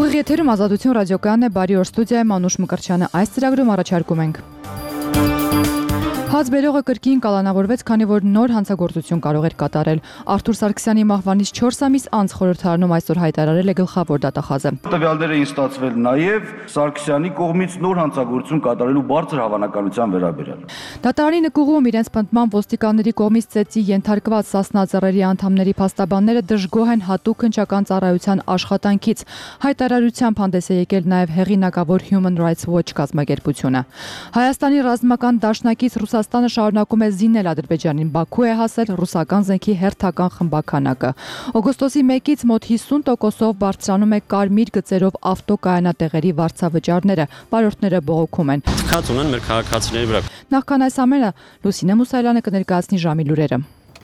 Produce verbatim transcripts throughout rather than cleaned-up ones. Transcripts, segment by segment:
Ուղիղ եթերում Ազատություն ռադիոկայանն է, բարի օր, ստուդիայում Մանուշ Մկրտչյանը։ Այս ծրագրում առաջարկում ենք. Հաց բերողը կրկին կալանավորվեց, քանի որ նոր հանցագործություն կարող էր կատարել։ Արթուր Սարգսյանի մահվանից չորս ամիս անց խորհրդարանում այսօր հայտարարել է գլխավոր դատախազը։ Տվյալներ էին ստացվել նաև Սարգսյանի կողմից նոր հանցագործություն կատարելու բարձր հավանականության վերաբերյալ։ Դատարանի նկուղում իրենց պնդման ոստիկանների կողմից ծեծի ենթարկված Սասնա ծառերի անդամների փաստաբանները դժգոհ են հատուկ հնչական ծառայության աշխատանքից։ Հայտարարությամբ հանդես է եկել նաև հեղինակավոր Human Rights Watch կազմակերպությունը։ Հայաստանի ռազմական դաշնակից Ռուսաստանը շարունակում է զինել Ադրբեջանին, Բաքու է հասել ռուսական զենքի հերթական խմբականակը։ Օգոստոսի մեկից մոտ հիսուն տոկոսով բարձրանում է կարմիր գծերով ավտոկայանատեղերի վարձավճարները, վարորդները բողոքում են։ Թքած ունեն մեր քաղաքացիների վրա։ Նախքան այս ամենը Լուսինե Մուսայելյանը կներկայացնի ժամի լուրերը։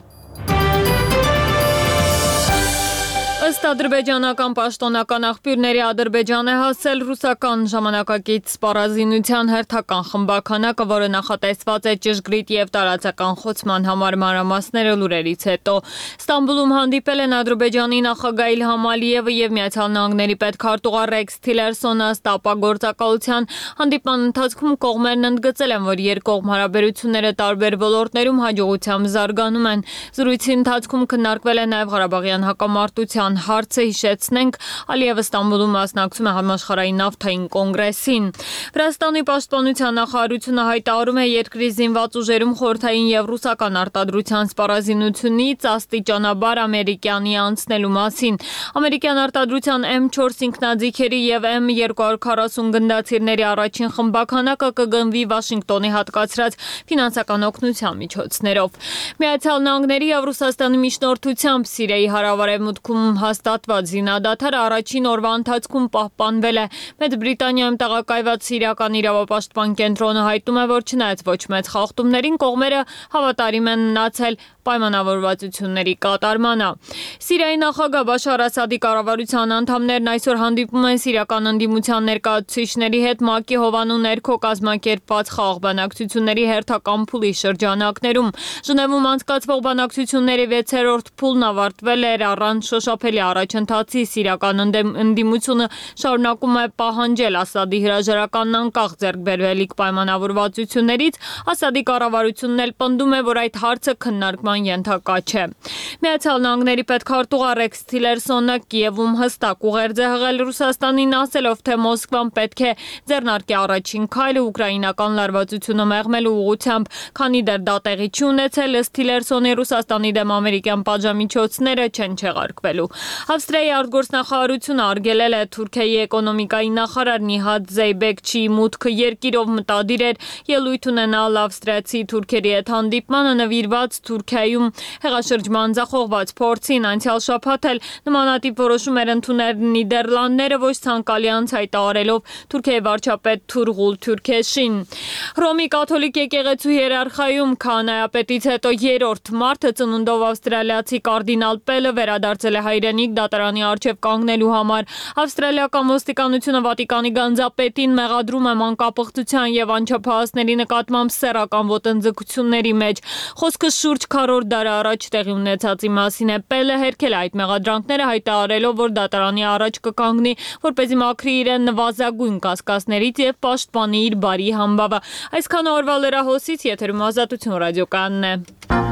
Ըստ ադրբեջանական պաշտոնական աղբյուրների Ադրբեջան է հասել ռուսական ժամանակակից սպառազինության հերթական խմբականակը, որը նախատեսված է ճշգրիտ եւ տարածական խոցման համար մանրամասները լուրերից հետո։ Ստամբուլում հանդիպել են Ադրբեջանի նախագահ Իլհամ Ալիևը եւ Միացյալ Նահանգների պետքարտուղար Ռեքս Թիլերսոնը։ Ըստ ապագործակալության հանդիպման ընթացքում կողմերն ընդգծել են, որ երկկողմ հարաբերությունները տարբեր ոլորտներում հաջողությամբ զարգանում են։ Զրույցի ընթացքում քննարկվել է նաեւ Ղարաբաղյան հակամարտության հարցը, հիշեցնենք, Ալիևը Ստամբուլում մասնակցում է համաշխարհային նավթային կոնգրեսին։ Վրաստանի պաշտպանության նախարարությունը հայտարարում է երկրի զինված ուժերում խորհրդային եւ ռուսական արտադրության սպառազինությունից աստիճանաբար ամերիկյանի անցնելու մասին։ Ամերիկյան արտադրության էմ չորս ինքնաձիգերի եւ էմ երկու քառասուն գնդացիրների առաջին խմբականակը կգնվի Վաշինգտոնի հատկացրած ֆինանսական օգնության միջոցներով։ Միացյալ Նահանգների եւ Ռուսաստանի միջնորդությամբ Սիրիայի հարավարևմուտքում հաստատված զինադադարը առաջին օրվա ընթացքում պահպանվել է։ Մեծ Բրիտանիայում տեղակայված սիրիական իրավապաշտպան կենտրոնը հայտնում է, որ չնայած ոչ մեծ խախտումներին կողմերը հավատարիմ են մնացել պայմանավորվածությունների կատարմանը։ Սիրիայի նախագահ Բաշար Ասադի կառավարության անդամներն այսօր հանդիպում են սիրիական ընդդիմության ներկայացուցիչների հետ ՄԱԿ-ի հովանու ներքո կազմակերպված խաղաղ բանակցությունների հերթական փուլի շրջանակներում։ Ժնևում անցկացվող բանակցությունների վեցերորդ փուլն ավարտվել էր առանց շոշափելի առաջընթացի։ Սիրիական ընդդիմությունը շարունակում է պահանջել Ասադի հրաժարականն անկախ ձեռքբերվելիք պայմանավորվածություններից։ Ասադի կառավարությունն էլ պնդում է, որ այդ հարցը քննարկման ենթակա չէ։ Միացյալ Նահանգների պետքարտուղար Ռեքս Թիլերսոնը Կիևում հստակ ուղերձ է հղել Ռուսաստանին, ասելով, թե Մոսկվան պետք է ձեռնարկի առաջին քայլը ուկրաինական լարվածությունը մեղմելու ուղղությամբ, քանի դեռ դա տեղի չի ունեցել, ըստ Թիլերսոնի Ռուսաստանի դեմ ամերիկյան պատժամիջոցները չեն չեղարկվելու։ Ավստրիայի արտգործնախարարությունը արգելել է Թուրքիայի էկոնոմիկայի նախարար Նիհատ Զեյբեկչի մուտքը երկիրով, մտադիր էր ելույթ ունենալ ավստրիացի թուրքերի հետ հանդիպմանը նվիրված Թուրքիայում հեղաշրջման ձախողված փորձին։ Անցյալ շաբաթ էլ նմանատիպ որոշում էր ընդունել Նիդերլանդները, ոչ ցանկալի անց հայտարարելով Թուրքիայի վարչապետ Թուրղուլ Թուրքեշին։ Հռոմի կաթոլիկ եկեղեցու հիերարխիայում քահանայապետից հետո երրորդ մարդը ծնունդով ավստրալիացի կարդինալ Պելը վերադարձել է հայրենիք դատարանի առջև կանգնելու համար։ Ավստրալիական ոստիկանությունը Վատիկանի գանձապետին մեղադրում է մանկապղծության եւ անչափահասների նկատմամբ սեռական ոտնձգությունների մեջ։ Խոսքը շուրջ քառորդ դար առաջ տեղի ունեցածի մասին է։ Պելը հերքել է այդ մեղադրանքները, հայտարարելով, որ դատարանի առաջ կկանգնի, որպեսզի մաքրի իրեն նվազագույն կասկածներից եւ պաշտպանի իր բարի համբավը։ Այսքան օրվա լրահոսից եթերում Ազատություն ռադիոկայանն է։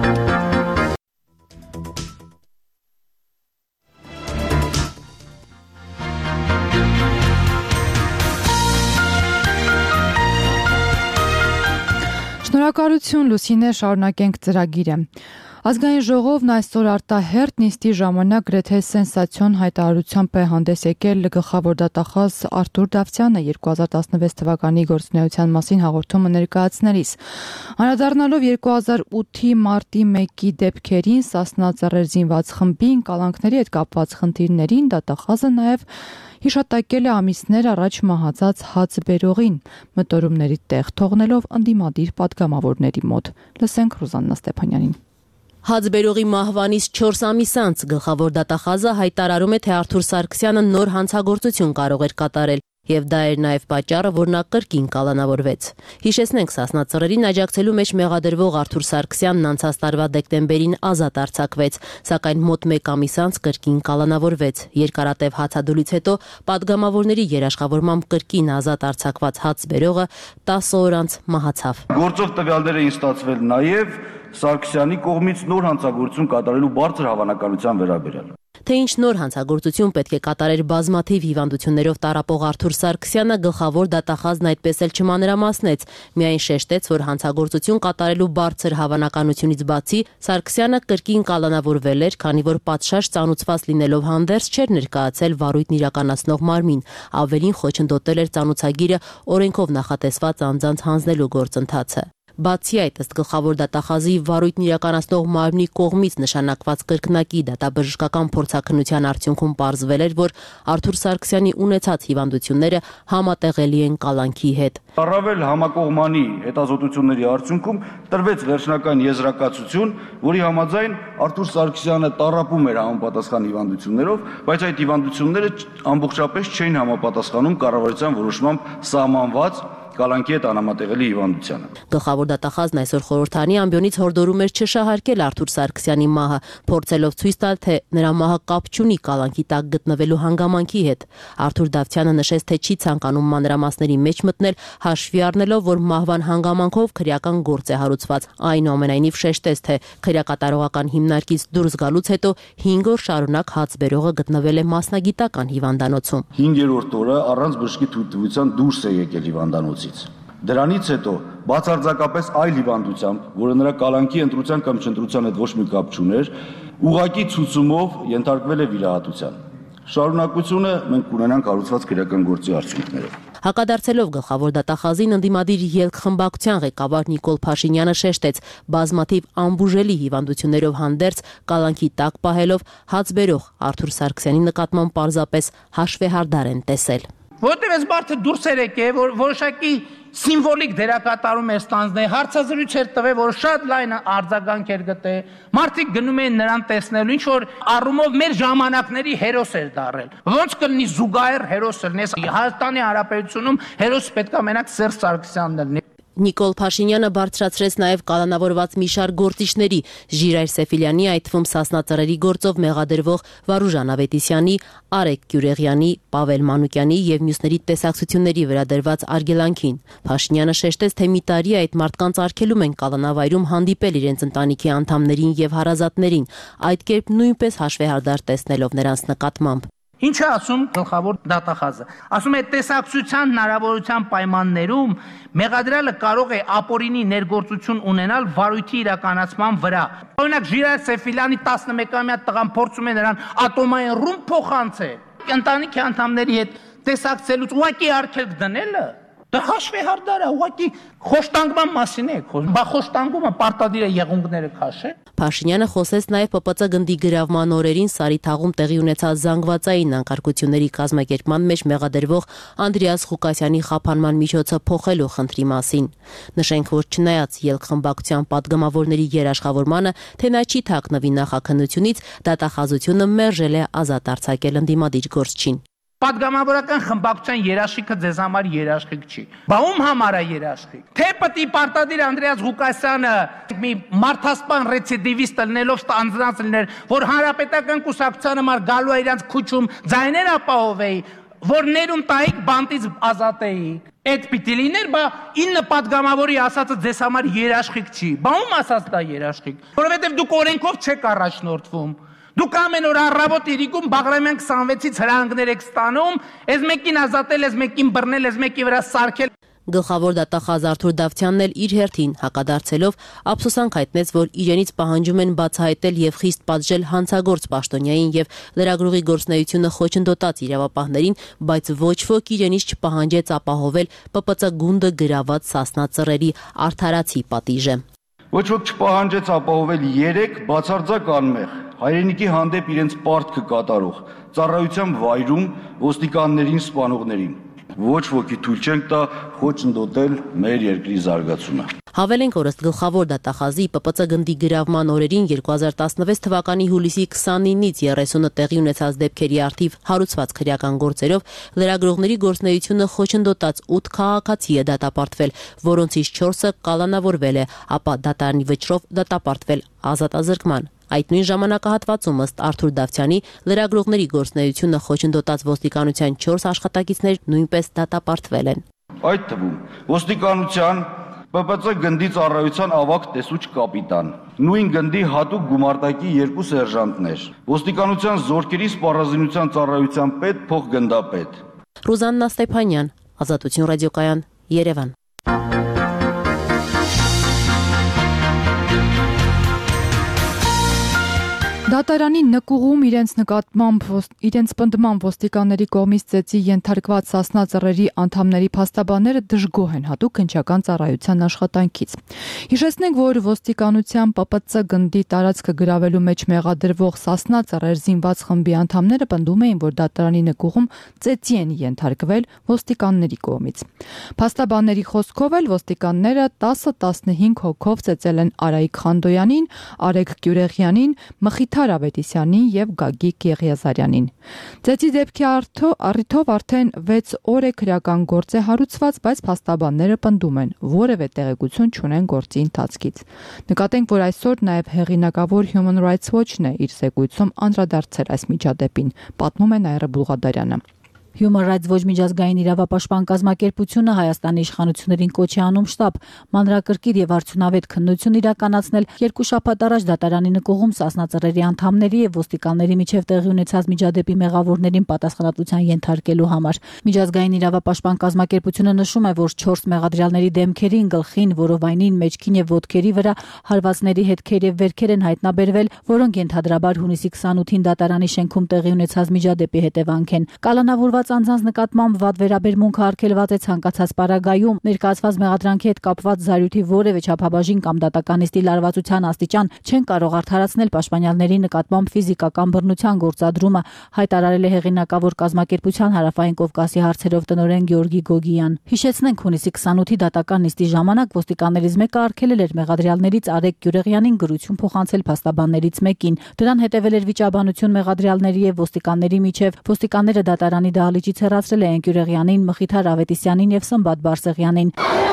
Շնորհակալություն Լուսինե, շարունակենք ծրագիրը։ Ազգային ժողովն այսօր արտահերթ նիստի ժամանակ գրեթե սենսացիոն հայտարարությամբ է հանդես եկել գլխավոր դատախազ Արթուր Դավթյանը երկու հազար տասնվեց թվականի գործունեության մասին հաղորդումը ներկայացնելիս։ Անդրադառնալով երկու հազար ութի մարտի մեկի դեպքերին, Սասնա ծռեր զինված խմբին, կալանքների հետ կապված խնդիրներին, դատախազը նաև հիշատակել է ամիսներ առաջ մահացած հաց բերողին, մտորումների տեղ թողնելով ընդդիմադիր պատգամավորների մոտ։ Լսենք Ռուզաննա Ստեփանյանին։ Հաց բերողի մահվանից չորս ամիս անց գլխավոր դատախազը հայտարարում է, թե Արթուր Սարգսյանը նոր հանցագործություն կարող էր կատարել։ Եվ դա էր նաև պատճառը, որ նա կրկին կալանավորվեց։ Հիշեցնենք, Սասնա ծռերին աջակցելու մեջ մեղադրվող Արթուր Սարգսյանն անցած տարվա դեկտեմբերին ազատ արձակվեց, սակայն մոտ մեկ ամիս անց կրկին կալանավորվեց։ Երկարատև հացադուլից հետո պատգամավորների երաշխավորմամբ կրկին ազատ արձակված հացբերողը տասը օր անց մահացավ։ Գործով տվյալներ էին ստացվել նաև Սարգսյանի կողմից նոր հանցագործություն կատարելու բարձր հավանականության վերաբերյալ։ Թե ինչ նոր հանցագործություն պետք է կատարեր բազմաթիվ հիվանդություններով տառապող Արթուր Սարգսյանը գլխավոր դատախազն այդպես էլ չմանրամասնեց, միայն շեշտեց, որ հանցագործություն կատարելու բարձր հավանականությունից բացի Սարգսյանը կրկին կալանավորվել էր, քանի որ պատշաճ ծանուցված լինելով հանդերձ չէր ներկայացել վարույթն իրականացնող մարմին, ավելին խոչընդոտել էր ծանուցագիրը օրենքով նախատեսված անձանց հանձնելու գործընթացը։ Բացի այդ, ըստ գլխավոր դատախազի վարույթն իրականացնող մարմնի կողմից նշանակված կրկնակի դատաբժշկական փորձաքննության արդյունքում պարզվել էր, որ Արթուր Սարգսյանի ունեցած հիվանդությունները համատեղելի են կալանքի հետ։ Առավել համակողմանի հետազոտությունների արդյունքում տրվեց վերջնական եզրակացություն, որի համաձայն Արթուր Սարգսյանը տառապում էր համապատասխան հիվանդություններով, բայց այդ հիվանդությունները ամբողջապես չէին համապատասխանում կառավարության որոշմամբ սահմանված կալանքի հետ անհամատեղելի հիվանդությանը։ Գլխավոր դատախազն այսօր խորհրդարանի ամբիոնից հորդորում էր չշահարկել Արթուր Սարգսյանի մահը, փորձելով ցույց տալ, թե նրա մահը կապ չունի կալանքի տակ գտնվելու հանգամանքի հետ։ Արթուր Դավթյանը նշեց, թե չի ցանկանում մանրամասների մեջ մտնել, հաշվի առնելով, որ մահվան հանգամանքով քրեական գործ է հարուցված։ Այնուամենայնիվ շեշտեց, թե քրեակատարողական հիմնարկից դուրս գալուց հետո հինգ օր շարունակ հացբերողը գտնվել է մասնագիտական հիվանդանոցում։ հինգերորդ օրը առանց բժշկի թույլտվության դուրս է եկել հիվանդանոցից։ Դրանից հետո բացարձակապես այլ հիվանդությամբ, որը նրա կալանքի ընտրության կամ չընտրության հետ ոչ մի կապ չուներ, ուղղակի ցուցումով ենթարկվել է վիրահատության։ Շարունակությունը մենք կունենանք հարուցված քրեական գործի արդյունքներով։ Հակադարձելով գլխավոր դատախազին, ընդդիմադիր ելք խմբակցության ղեկավար Նիկոլ Փաշինյանը շեշտեց, բազմաթիվ անբուժելի հիվանդություններով հանդերձ կալանքի տակ պահելով հացբերող Արթուր Սարգսյանի նկատմամբ պարզապես հաշվեհարդար են տեսել։ Որտեւ այս բարդը դուրս էր եկել, որ որոշակի սիմվոլիկ դերակատարում էր ստանձնել, հարցազրույց էր տվել, որ շատ լայն արձագանք էր գտել։ Մարդիկ գնում էին նրան տեսնելու, ինչ որ առումով մեր ժամանակների հերոս էր դառել։ Ոնց կլինի զուգահեռ հերոս լինի, Հայաստանի Հանրապետությունում հերոս պետք է մենակ Սերժ Սարգսյանն լինի։ Նիկոլ Փաշինյանը բարձրացրեց նաև կալանավորված մի շարք գործիչների՝ Ժիրայր Սեֆիլյանի, այդ թվում Սասնա ծռերի գործով մեղադրվող Վարուժան Ավետիսյանի, Արեգ Գյուրեղյանի, Պավել Մանուկյանի եւ մյուսների տեսակցությունների վրա դրված արգելանքին։ Փաշինյանը շեշտեց, թե մի տարի այդ մարդկանց արգելում են կալանավայրում հանդիպել իրենց ընտանիքի անդամներին եւ հարազատներին, այդ կերպ նույնպես հաշվեհարդար տեսնելով նրանց նկատմամբ։ Ինչ է ասում գլխավոր դատախազը։ Ասում է տեսակցության հնարավորության պայմաններում մեղադրյալը կարող է ապօրինի ներգործություն ունենալ վարույթի իրականացման վրա։ Օրինակ Ժիրայր Սեֆիլյանի տասնմեկամյա տղան փորձում է նրան ատոմային ռումբ փոխանցել։ Ընտանիքի անդամների հետ տեսակցելուց ուղղակի արգելք դնելը դա հաշվեհարդար է, ուղղակի խոշտանգման մասին է խոսում։ Բա խոշտանգումը պարտադիր է եղունգները քաշել։ Փաշինյանը խոսեց նաև Պ Պ Ծ գնդի գրավման օրերին Սարիթաղում տեղի ունեցած զանգվածային անկարգությունների կազմակերպման մեջ մեղադրվող Անդրեաս Ղուկասյանի խափանման միջոցը փոխելու խնդրի մասին։ Նշենք, որ չնայած ելք խմբակցության պատգամավորների երաշխավորմանը, թե նա չի թաքնվի նախաքննությունից, դատախազությունը մերժել է ազատ արձակել ընդդիմադիր գործչին։ Պատգամավորական խմբակցության երաշխիքը ձեզ համար երաշխիք չի։ Բա ում համար է երաշխիք։ Թե պետք է պարտադիր Անդրեաս Ղուկասյանը մի մարդասպան ռեցիդիվիստ լինելով ստանձնած լիներ, որ հանրապետական կուսակցության համար գալու է իրանց քուչում ձայներ ապահովեի, որ ներում տայիք բանտից ազատեիք։ Այդ պիտի լիներ, բա ինը պատգամավորի ասածը ձեզ համար երաշխիք չի։ Բա ում ասած դա երաշխիք։ Որովհետև դուք օրենքով չեք առաջնորդվում։ Դուք ամեն օր առավոտ իրիկում Բաղրամյան քսանվեցից հրահանգներ եք ստանում, այս մեկին ազատել, այս մեկին բռնել, այս մեկի վրա սարքել։ Գլխավոր դատախազ Արթուր Դավթյանն էլ իր հերթին հակադարձելով ափսոսանք հայտնեց, որ իրենից պահանջում են բացահայտել եւ խիստ պատժել հանցագործ պաշտոնյային եւ լրագրողի գործունեությունը խոչընդոտած իրավապահներին, բայց ոչ ոք իրենից չպահանջեց ապահովել Պ Պ Ծ գունդը գրաված Սասնա ծռերի արդարացի պատիժը։ Ոչ ոք չպահանջեց ապահովել երեք բացարձակ անմեղ հայրենիքի հանդեպ իրենց պարտքը կատարող ծառայության վայրում ոստիկաններին սպանողներին։ Ոչ ոքի թույլ չենք տա խոչընդոտել մեր երկրի զարգացումը։ Հավելենք, որ ըստ գլխավոր դատախազի Պ Պ Ց գնդի գրավման օրերին երկու հազար տասնվեց թվականի հուլիսի քսանինից երեսունը տեղի ունեցած դեպքերի առթիվ հարուցված քրեական գործերով լրագրողների գործունեությունը խոչընդոտած ութ քաղաքացի է դատապարտվել, որոնցից չորսը կալանավորվել է, ապա դատարանի վճռով դատապարտվել ազատազրկման։ Այդ նույն ժամանակահատվածում ըստ Արթուր Դավթյանի լրագրողների գործունեությունը խոչընդոտած ոստիկանության չորս աշխատակիցներ նույնպես դատապարտվել են։ Այդ թվում ոստիկանության Պ Պ Ց գնդի ծառայության ավագ տեսուչ կապիտան, նույն գնդի հատուկ գումարտակի երկու սերժանտներ, ոստիկանության զորքերի սպառազինության ծառայության պետ փոխգնդապետ։ Ռուզաննա Ստեփանյան, Ազատություն ռադիոկայան, Երևան։ Դատարանի նկուղում իրենց նկատմամբ իրենց պնդման ոստիկանների կողմից ծեծի ենթարկված Սասնա ծռերի անդամների փաստաբանները դժգոհ են հատուկ քննչական ծառայության աշխատանքից։ Հիշեցնենք, որ ոստիկանության Պ Պ Ց գնդի տարածքը գրավելու մեջ մեղադրվող Սասնա ծռեր զինված խմբի անդամները պնդում էին, որ դատարանի նկուղում ծեծի են ենթարկվել ոստիկանների կողմից։ Փաստաբանների խոսքով էլ ոստիկանները տասը տասնհինգ հոգով ծեծել են Արայիկ Խանդոյանին, Արեգ Գյուրեղյանին, Մխիթար Ավետիսյանին եւ Գագիկ Եղիազարյանին։ Ծեծի դեպքի առիթով արդեն վեց օր է քրեական գործ է հարուցված, բայց փաստաբանները պնդում են, որևէ տեղեկություն չունեն գործի ընթացքից։ Նկատենք, որ այսօր նաեւ հեղինակավոր Human Rights Watch-ն է իր զեկույցում անդրադարձել այս միջադեպին, պատմում է Նաիրա Բուլղադարյանը։ Human Rights Watch միջազգային իրավապաշտպան կազմակերպությունը Հայաստանի իշխանություններին կոչ է անում շտապ մանրակրկիտ եւ արդյունավետ քննություն իրականացնել երկու շաբաթ առաջ դատարանի նկուղում Սասնա ծռերի անդամների եւ ոստիկանների միջև տեղի ունեցած միջադեպի մեղավորներին պատասխանատվության ենթարկելու համար։ Միջազգային իրավապաշտպան կազմակերպությունը նշում է, որ չորս մեղադրյալների դեմքերին, գլխին, որովայնին, մեջքին եւ ոտքերի վրա հարվածների հետքեր եւ վերքեր են հայտնաբերվել, որոնք ենթադրաբար հունիսի քսանութին դատարանի շենքում տեղի ունեցած միջադեպի հետևանք են։ Կալանավորված անձանց նկատմամբ վատ վերաբերմունքը արգելված է ցանկացած պարագայում, ներկայացված մեղադրանքի հետ կապված զայրույթի որևէ չափաբաժին կամ դատականիստի լարվածության աստիճան չեն կարող արդարացնել պաշտպանյալների նկատմամբ ֆիզիկական բռնության գործադրումը, հայտարարել է հեղինակավոր կազմակերպության Հարավային Կովկասի հարցերով տնօրեն Գեորգի Գոգիյան։ Հիշեցնենք, հունիսի քսանութի դատական նիստի ժամանակ ոստիկաններից մեկը արգելել էր մեղադրյալներից Արեգ Գյուրեղյանին գրություն փոխանցել փաստաբաններից մեկին։ Դրան հետևել էր վիճաբանություն մեղադրյալների եւ ոստիկանների միջև։ Ոստիկանները դատարանի դահլիճից հեռացրել էին Գյուրեղյանին, Մխիթար Ավետիսյանին եւ Սմբատ Բարսեղյանին։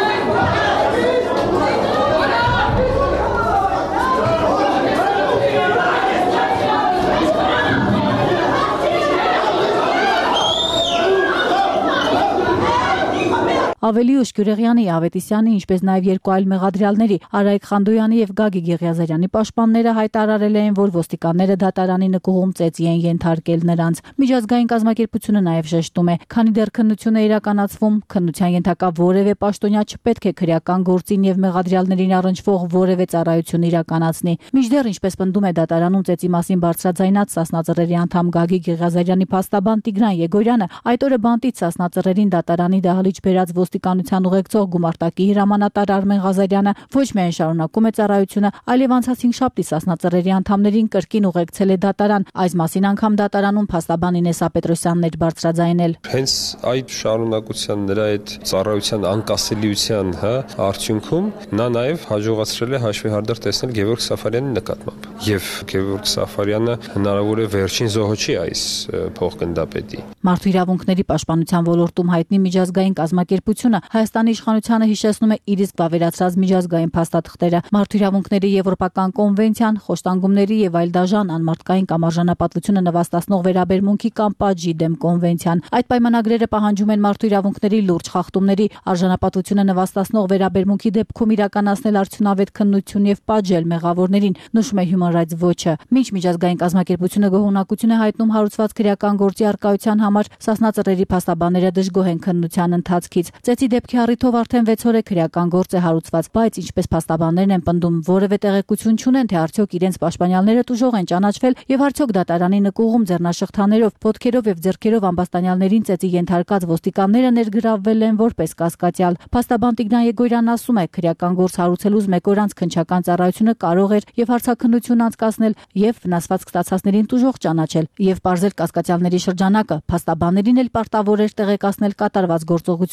Ավելի ուշ Գյուրեղյանի, Ավետիսյանի, ինչպես նաև երկու այլ մեղադրյալների Արայիկ Խանդոյանի եւ Գագիկ Եղիազարյանի պաշտպանները հայտարարել էին, որ ոստիկանները դատարանի նկուղում ծեծի են ենթարկել նրանց։ Միջազգային կազմակերպությունը նաև շեշտում է, քանի դեռ քննություն է իրականացվում, քննության ենթակա որևէ պաշտոնյա չպետք է քրեական գործին եւ մեղադրյալներին առնչվող որևէ ծառայություն իրականացնի։ Մինչդեռ, ինչպես պնդում է դատարանում ծեծի մասին բարձրաձայնած Սասնա ծռերի անդամ Գագիկ Եղիազարյանի փաստաբան Տիգրան Եգորյանը, այդ օրը բանտից Սասնա ծռերին դատարանի դահլիճ բերած ոստիկանության ուղեկցող գումարտակի հրամանատար Արմեն Ղազարյանը ոչ միայն շարունակում է ծառայությունը, այլև անցած հինգշաբթի Սասնա ծռերի անդամներին կրկին ուղեկցել է դատարան։ Այս մասին անգամ դատարանում փաստաբան Ինեսա Պետրոսյանն էր բարձրաձայնել։ Հենց այդ շարունակության նրա այդ ծառայության անկասելիության, հա, արդյունքում նա նաև հաջողացրել է հաշվի հանդերձ տեսնել Գևորգ Սաֆարյանի նկատմամբ։ Եվ Գևորգ Սաֆարյանը հնարավոր է վերջին զոհոչի այս փոխգնդապետի։ Մարդու իրավունքների պաշտպանության ոլորտում հայտնի միջազգային կազմակերպությունը Հայաստանի իշխանությանը հիշեցնում է իր իսկ վավերացրած միջազգային փաստաթղթերը, մարդու իրավունքների եվրոպական կոնվենցիան, խոշտանգումների եւ այլ դաժան անմարդկային կամ արժանապատվությունը նվաստացնող վերաբերմունքի կամ պատժի դեմ կոնվենցիան։ Այդ պայմանագրերը պահանջում են մարդու իրավունքների լուրջ խախտումների, արժանապատվությունը նվաստացնող վերաբերմունքի դեպքում իրականացնել արդյունավետ քննություն եւ պատժել մեղավորներին, նշում է Human Rights Watch-ը։ Մինչ միջազգային կազմակերպությունը գոհունակություն է հայտնում հարուցված քրեական գործի արկայության համար, Սասնա ծռերի փաստաբանները դժգոհ են քննության ընթացքից։ Ծեծի դեպքի առիթով արդեն վեց օր է քրեական գործ է հարուցված, բայց ինչպես փաստաբաններն են պնդում, որևէ տեղեկություն չունեն, թե արդյոք իրենց պաշտպանյալները տուժող են ճանաչվել եւ արդյոք դատարանի նկուղում ձեռնաշղթաներով, ոտքերով եւ ձեռքերով ամբաստանյալներին ծեծի ենթարկած ոստիկանները ներգրավվել են որպես կասկածյալ։ Փաստաբան Տիգրան Եգորյանն ասում է, քրեական գործ հարուցելուց մեկ օր անց քննչական ծառայությունը կարող էր եւ հարցաքննություն անցկացնել եւ վնասված կստացածներին տուժող ճանաչել եւ պարզել կասկածյալների շրջանակը։ Փաստաբաններին էլ պարտավոր էր տեղեկացնել կատարված գործողությունների մասին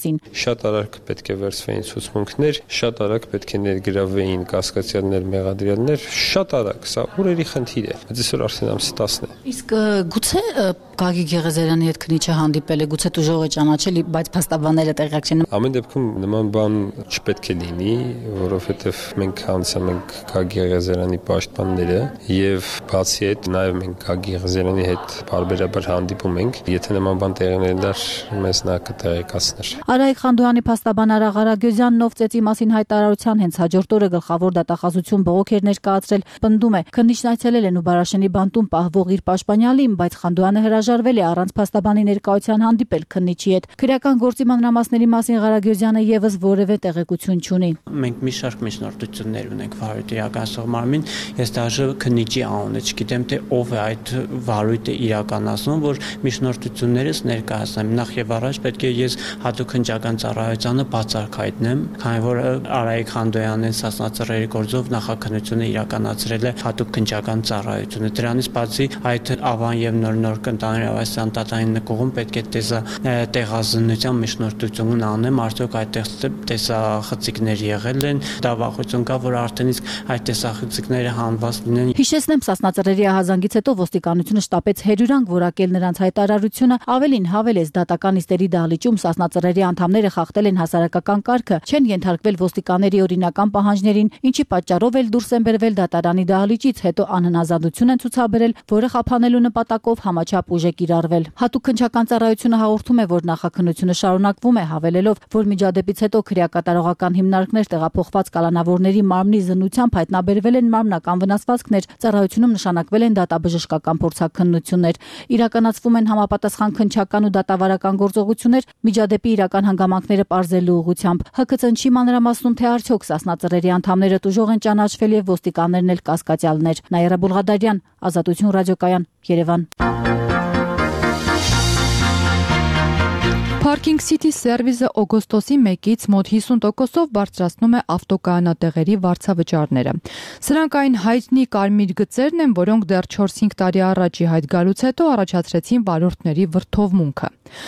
մասին։ Շատ արագ պետք է վերցվեին ցուցմունքներ, շատ արագ պետք է ներգրավվեին կասկածյալներ, մեղադրյալներ, շատ արագ, սա օրերի խնդիր է։ Բայց այսօր արդեն ամսի տասն է։ Իսկ գուցե Գագիկ Ղեզարյանի հետ քննիչը հանդիպել է, գուցե տուժողը ճանաչել, բայց փաստաբանները տեղյակ չեն։ Ամեն դեպքում նման բան չպետք է լինի, որովհետև մենք հանցում ենք Գագիկ Ղեզարյանի պաշտպանները եւ բացի այդ նաեւ մենք Գագիկ Ղեզարյանի հետ բարբերաբար հանդիպում ենք, եթե նման բան տեղի ունենար, մեզ նա կտեղեկացներ։ Արայիկ Խանդոյանի փաստաբան Արա Ղարագյուզյանն ով ծեծի մասին հայտարարության հենց հաջորդ օրը գլխավոր դատախազություն բողոք էր ներկայացրել, պնդում է, քննիչն այցելել է Նուբարաշենի բանտում պահվող իր պաշտպանյալին, բայց Խանդոյանը հրաժարվել է առանց փաստաբանի ներկայության հանդիպել քննիչի հետ։ Քրեական գործի մանրամասների մասին Ղարագյուզյանը եւս որևէ տեղեկություն չունի։ Մենք մի շարք միջնորդություններ ունենք վարույթի իրականացող մարմին, ես դաժե քննիչի անունը չգիտեմ, թե ով է այդ վարույթը իրականացնում, որ միջնորդություններս ներկայացնեմ։ Նախ եւ առաջ պետք է ես հատուկ քննչական ծառայությանը բացառքայտնեմ, քանի որ Արայիկ Խանդոյանն Սասնածռերի գործով նախաքննությունը իրականացրել է հատուկ քննչական ծառայությունը։ Դրանից բացի այդ Ավան եւ նոր-նոր կընտանիք Ավասյան Տատային նկողում պետք է տեսա տեղազնության միջնորդություն անեմ, արդյոք այդտեղ տեսախցիկներ եղել են, դա վախություն կա, որ արդեն իսկ այդ տեսախցիկները հանված լինեն։ Հիշեցնեմ, Սասնածռերի ահազանգից հետո ոստիկանությունը շտապեց հերյուրանք որակել նրանց հայտարարությունը, ավելին հավելեց դատական նիստերի դահլիճում Սասնածռերի անդամները խախտել են հասարակական կարգը, չեն ենթարկվել ոստիկանների օրինական պահանջներին, ինչի պատճառով էլ դուրս են բերվել դատարանի դահլիճից, հետո անհնազանդություն են ցուցաբերել, որը խափանելու նպատակով համաչափ ուժ է կիրառվել։ Հատուկ քննչական ծառայությունը հաղորդում է, որ նախաքննությունը շարունակվում է, հավելելով, որ միջադեպից հետո քրեակատարողական հիմնարկներ տեղափոխված կալանավորների մարմնի զննությամբ հայտնաբերվել են մարմնական վնասվածքներ, ծառայությունում նշանակվել են դատաբժշկական փորձաքննություններ, իրականացվում են համապատասխան քննչական ու դատավարական գործողություններ միջադեպի իրական հանգամանքները պարզելու ուղղությամբ։ ՀԿՑ-ի մանրամասնում, թե արդյոք Սասնածռերի անդամները տուժող են ճանաչվել եւ ոստիկաններն էլ կասկածյալներ։ Նաիրա Բուլղադարյան, Ազատություն ռադիոկայան, Երևան։ Parking City Service-ը օգոստոսի մեկից մոտ հիսուն տոկոսով բարձրացնում է ավտոկայանատեղերի վարձավճարները։ Սրանք այն հայտնի կարմիր գծերն են, որոնք դեռ չորս-հինգ տարի առաջի հայտ գալուց հետո առաջացրեցին վարորդների վրդովմունքը։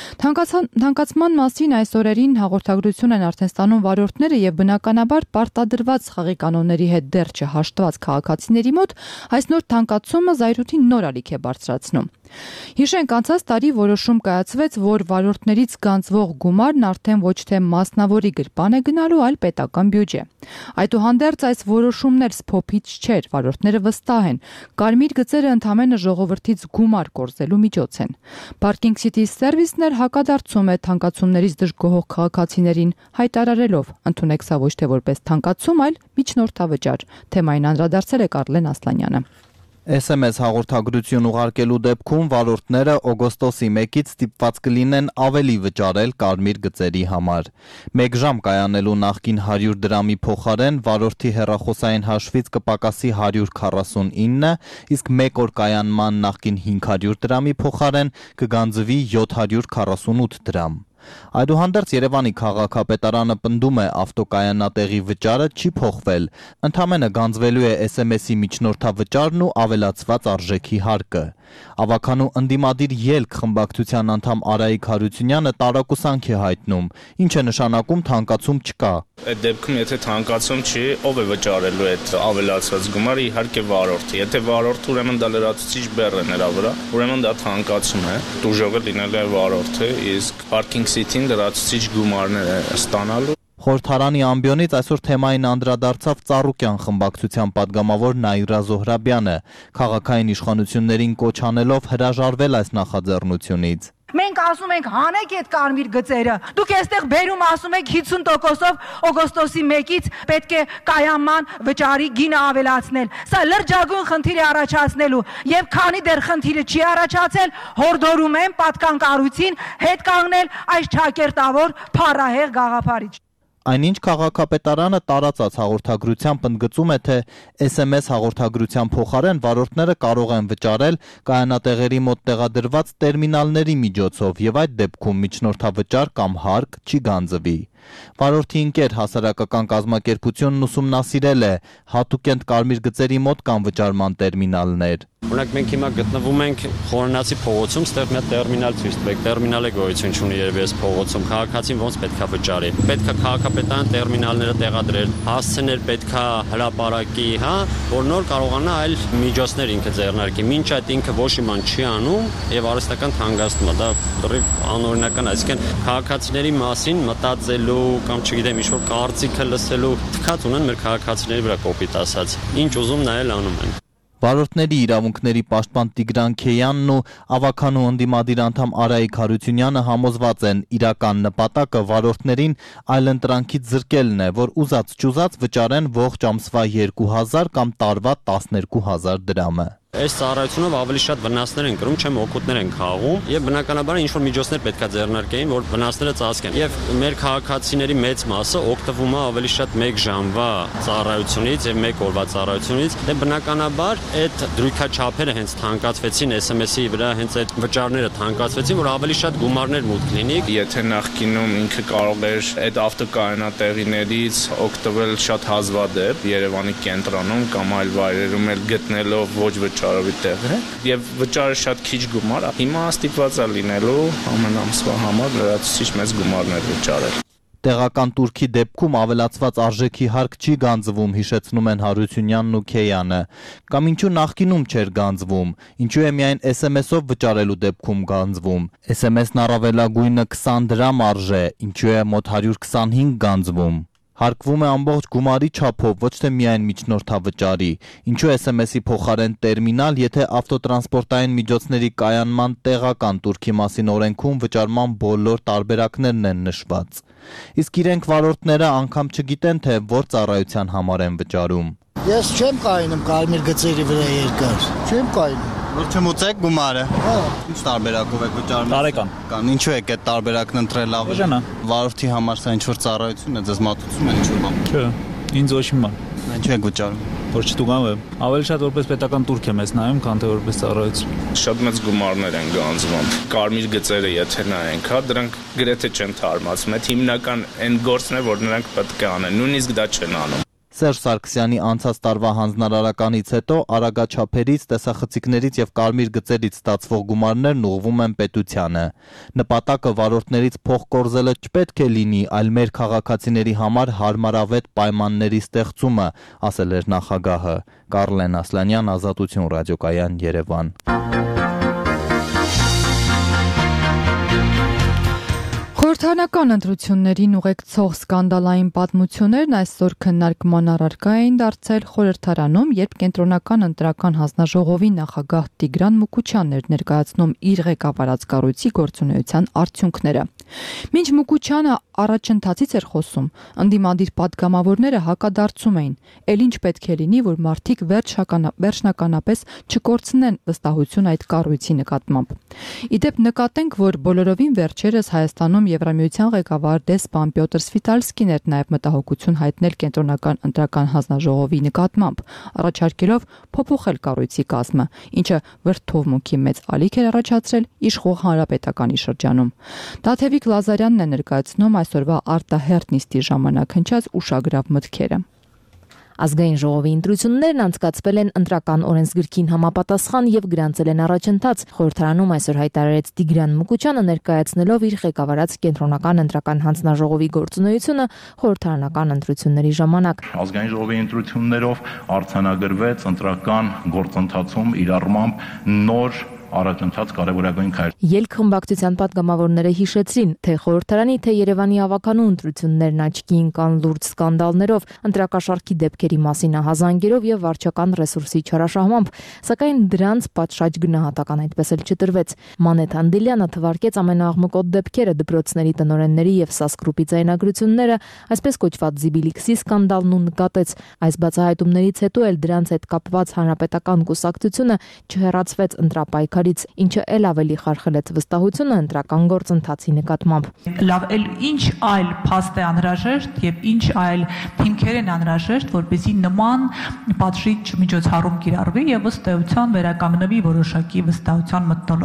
Թանկացման մասին այս օրերին հաղորդագրություն են արդեն ստանում վարորդները եւ բնականաբար պարտադրված խաղի կանոնների հետ դեռ չհաշտված քաղաքացիների մոտ այս նոր թանկացումը զայրույթի նոր ալիք է բարձրացնում։ Հիշենք, անցած տարի որոշում կայացվեց, որ վարորդներից գանձվող գումարն արդեն ոչ թե մասնավորի գրպան է գնալու, այլ պետական բյուջե։ Այդուհանդերձ այս որոշումն էլ սփոփիչ չէր, վարորդները վստահ են, կարմիր գծերը ընդամենը ժողովրդից գումար կորզելու միջոց են։ Parking City Service-ն էլ հակադարձում է թանկացումներից դժգոհող քաղաքացիներին, հայտարարելով, ընդունեք սա ոչ թե որպես թանկացում, այլ միջնորդավճար։ Թեմային անդրադարձել է Կարլեն Ասլանյանը։ Էս էմ էս հաղորդագրություն ուղարկելու դեպքում վարորդները օգոստոսի մեկից ստիպված կլինեն ավելի վճարել կարմիր գծերի համար։ Մեկ ժամ կայանելու նախկին հարյուր դրամի փոխարեն վարորդի հեռախոսային հաշվից կպակասի հարյուր քառասունինը, իսկ մեկ օր կայանման նախկին հինգ հարյուր դրամի փոխարեն կգանձվի յոթ հարյուր քառասունութ դրամ։ Այդուհանդերձ Երևանի քաղաքապետարանը պնդում է ավտոկայանատեղի վճարը չի փոխվել, ընդամենը գանձվելու է էս էմ էսի միջնորդավճարն ու ավելացված արժեքի հարկը։ Ավականու ընդդիմադիր ելք խմբակցության անդամ Արայիկ Հարությունյանը տարակուսանք է հայտնում, ինչ է նշանակում թանկացում չկա։ Այդ դեպքում եթե թանկացում չի, ով է վճարելու այդ ավելացված գումարը, իհարկե վարորդը։ Եթե վարորդը ուրեմն դա լրացուցիչ բեռ է նրա վրա, ուրեմն դա թանկացում է, տուժողը լինել է վարորդը, իսկ Parking City-ն լրացուցիչ գումարներ է ստանալու։ Խորհրդարանի ամբիոնից այսօր թեմային անդրադարձավ Ծառուկյան խմբակցության падգամավոր Նաիրա Զոհրաբյանը, քաղաքային իշխանություններին կոչ անելով հրաժարվել այս նախաձեռնությունից։ Մենք ասում ենք հանեք այդ կարմիր գծերը։ Դուք այստեղ բերում ասում եք հիսուն տոկոսով օգոստոսի մեկից պետք է կայանման վճարի գինը ավելացնել։ Սա լրջագույն խնդիր է առաջացնելու եւ քանի դեռ խնդիրը չի առաջացել, հորդորում եմ պատկան կառույցին հետ կանգնել այս ճակերտավոր փառահեղ գաղափարից։ Այնինչ քաղաքապետարանը տարածած հաղորդագրությամբ ընդգծում է, թե էս էմ էս հաղորդագրության փոխարեն վարորդները կարող են վճարել կայանատեղերի մոտ տեղադրված տերմինալների միջոցով եւ այդ դեպքում միջնորդավճար կամ հարկ չի գանձվի։ Վարորդի ընկեր հասարակական կազմակերպությունն ուսումնասիրել է հատուկենտ կարմիր գծերի մոտ կան վճարման տերմինալներ։ Օրինակ մենք հիմա գտնվում ենք Խորենացի փողոցում, ստեղ մի հատ տերմինալ ցույց տվեք, տերմինալը գոյություն չունի երևի այս փողոցում, քաղաքացին ոնց պետքա վճարի։ Պետքա քաղաքապետարան տերմինալները տեղադրել, հասցնել պետքա հրապարակի, հա, որ նոր կարողանա այլ միջոցներ ինքը ձեռնարկի։ Մինչ այդ ինքը ոչ իման չի անում եւ արհեստական թանկացնում է, դա դեռ անօրինական է, այսինքն քաղաքացիների մասին մտածելու կամ չգիտեմ ինչ-որ կարծիքը լսելու թքած ունեն մեր քաղաքացիների վրա կոպիտ ասած։ Ինչ ուզում նայել անում են։ Վարորդների իրավունքների պաշտպան Տիգրան Քեյանն ու ավականու ընդդիմադիր անդամ Արայիկ Հարությունյանը համոզված են իրական նպատակը վարորդներին այլընտրանքից զրկելն է, որ ուզած-չուզած վճարեն ողջ ամսվա երկու հազար կամ տարվա տասներկու հազար դրամը։ Այս ծառայությունով ավելի շատ վնասներ են կրում, չեմ օգուտներ են քաղում եւ բնականաբար ինչ-որ միջոցներ պետքա ձեռնարկեին, որ վնասները ծածկեն։ Եվ մեր քաղաքացիների մեծ մասը օգտվում է ավելի շատ մեկ ժամվա ծառայությունից եւ մեկ օրվա ծառայությունից, դե բնականաբար այդ դրույքաչափերը հենց թանկացվեցին, էս էմ էսի վրա հենց այդ վճարները թանկացվեցին, որ ավելի շատ գումարներ մուտք լինի։ Եթե նախկինում ինքը կարող էր այդ ավտոկայանատեղիներից օգտվել շատ հազվադեպ Երևանի կենտրոնում կամ այլ վայրերում էլ գտնելով ոչ վճարովի տեղը եւ վճարը շատ քիչ գումար, հիմա ստիպված է լինելու ամեն ամսվա համար լրացուցիչ մեծ գումարներ վճարել։ Տեղական турքի դեպքում ավելացված արժեքի հարկ չի գանձվում, հիշեցնում են Հարությունյանն ու Քեյանը, կամ ինչու նախկինում չէր գանձվում, ինչու է միայն էս էմ էսով վճարելու դեպքում գանձվում, էս էմ էսն առավելագույնը քսան դրամ արժե, ինչու է մոտ հարյուր քսանհինգ գանձվում։ Հարկվում է ամբողջ գումարի չափով, ոչ թե միայն միջնորդավճարի, ինչու էս էմ էսի փոխարեն տերմինալ, եթե ավտոտրանսպորտային միջոցների կայանման տեղական турքի մասին օրենքում վճարման բոլոր տարբերակներն են նշված։ Իսկ իրենք վարորդները անգամ չգիտեն, թե որ ծառայության համար են վճարում։ Ես չեմ կայնում կարմիր գծերի վրա երկար, չեմ կայնում։ Որ չմուծեք գումարը։ Հա, ինչ տարբերակով եք վճարում։ Տարեկան։ Կան ինչու եք այդ տարբերակն ընտրել ավելի։ Ժանա։ Վարորդի համար սա ինչ-որ ծառայություն է, ձեզ մատուցում են ինչ-որ բան։ Չէ, ինձ ոչ մի բան։ Ինչու եք վճարում։ Որ չտուգամ է։ Ավելի շատ որպես պետական турք եմ ես նայում, քան թե որպես ծառայություն։ Շատ մեծ գումարներ են գանձվում։ Կարմիր գծերը եթե նայենք, հա, դրանք գրեթե չեն թարմացվում։ Այդ հիմնական այն գործն է, որ նրանք պետք է անեն, նույնիսկ դա չեն անում։ Սերժ Սարգսյանի անցած տարվա հանձնարարականից հետո արագաչափերից, տեսախցիկներից եւ կարմիր գծերից ստացվող գումարներն ուղղվում են պետությանը։ Նպատակը վարորդներից փող կորզելը չպետք է լինի, այլ մեր քաղաքացիների համար հարմարավետ պայմանների ստեղծումը, ասել էր նախագահը։ Կարլեն Ասլանյան, Ազատություն ռադիոկայան, Երևան։ Խորհրդարանական ընտրություններին ուղեկցող սկանդալային պատմություններն այսօր քննարկման առարկա էին դարձել խորհրդարանում, երբ կենտրոնական ընտրական հանձնաժողովի նախագահ Տիգրան Մուկուչյանն էր ներկայացնում իր ղեկավարած կառույցի գործունեության արդյունքները։ Մինչ Մուկուչյանը առաջընթացից էր խոսում, ընդդիմադիր պատգամավորները հակադարձում էին, ել ինչ պետք է լինի, որ մարդիկ վերջնականապես չկորցնեն վստահություն այդ կառույցի նկատմամբ։ Իդեպ նկատենք, որ բոլորովին վերջերս Հայաստանում Եվրամիության ղեկավար դեսպան Պյոտր Սվիտալսկին էր նաև մտահոգություն հայտնել կենտրոնական ընտրական հանձնաժողովի նկատմամբ, առաջարկելով փոփոխել կառույցի կազմը, ինչը վրդովմունքի մեծ ալիք էր առաջացրել իշխող հանրապետականի շրջանում։ Դաթևիկ Լազարյանն է ներկայացնում այսօրվա արտահերթ նիստի ժամանակ հնչած ուշագրավ մտքերը։ Ազգային ժողովի ընտրություններն անցկացվել են ընտրական օրենսգրքին համապատասխան եւ գրանցել են առաջընթաց։ Խորհրդարանում այսօր հայտարարեց Տիգրան Մուկուչյանը ներկայացնելով իր ղեկավարած կենտրոնական ընտրական հանձնաժողովի գործունեությունը խորհրդարանական ընտրությունների ժամանակ։ Ազգային ժողովի ընտրություններով արձանագրվեց ընտրական գործընթացում իր առմամբ նոր առաջընթաց կարևորագույն քայլ։ Ելք խմբակցության պատգամավորները հիշեցրին, թե խորհրդարանի, թե Երևանի ավականու ընտրություններն աչքի ընկան լուրջ սկանդալներով, ընտրակաշառքի դեպքերի մասին ահազանգերով եւ վարչական ռեսուրսի չարաշահմամբ, սակայն դրանց պատշաճ գնահատական այդպես էլ չտրվեց։ Մանեթ Անդելյանը թվարկեց ամենաաղմկոտ դեպքերը, դպրոցների տնօրենների եւ սասկրուպի ձայնագրությունները, այսպես կոչված Զիբիլիքսի սկանդալն ու նկատեց, այս բացահայտումներից հետո էլ դրանց հետ կապված հանրապետական կուսակցությունը չհեռացվեց ընտրապայքար, ինչը ել ավելի խարխլեց վստահությունը ընտրական գործընթացի նկատմամբ։ Լավ, էլ ինչ այլ փաստ է անհրաժեշտ եւ ինչ այլ հիմքեր են անհրաժեշտ, որպեսզի նման պատժիչ միջոցառում կիրառվի եւ ըստ էության վերականգնվի որոշակի վստահության մթնոլորտ։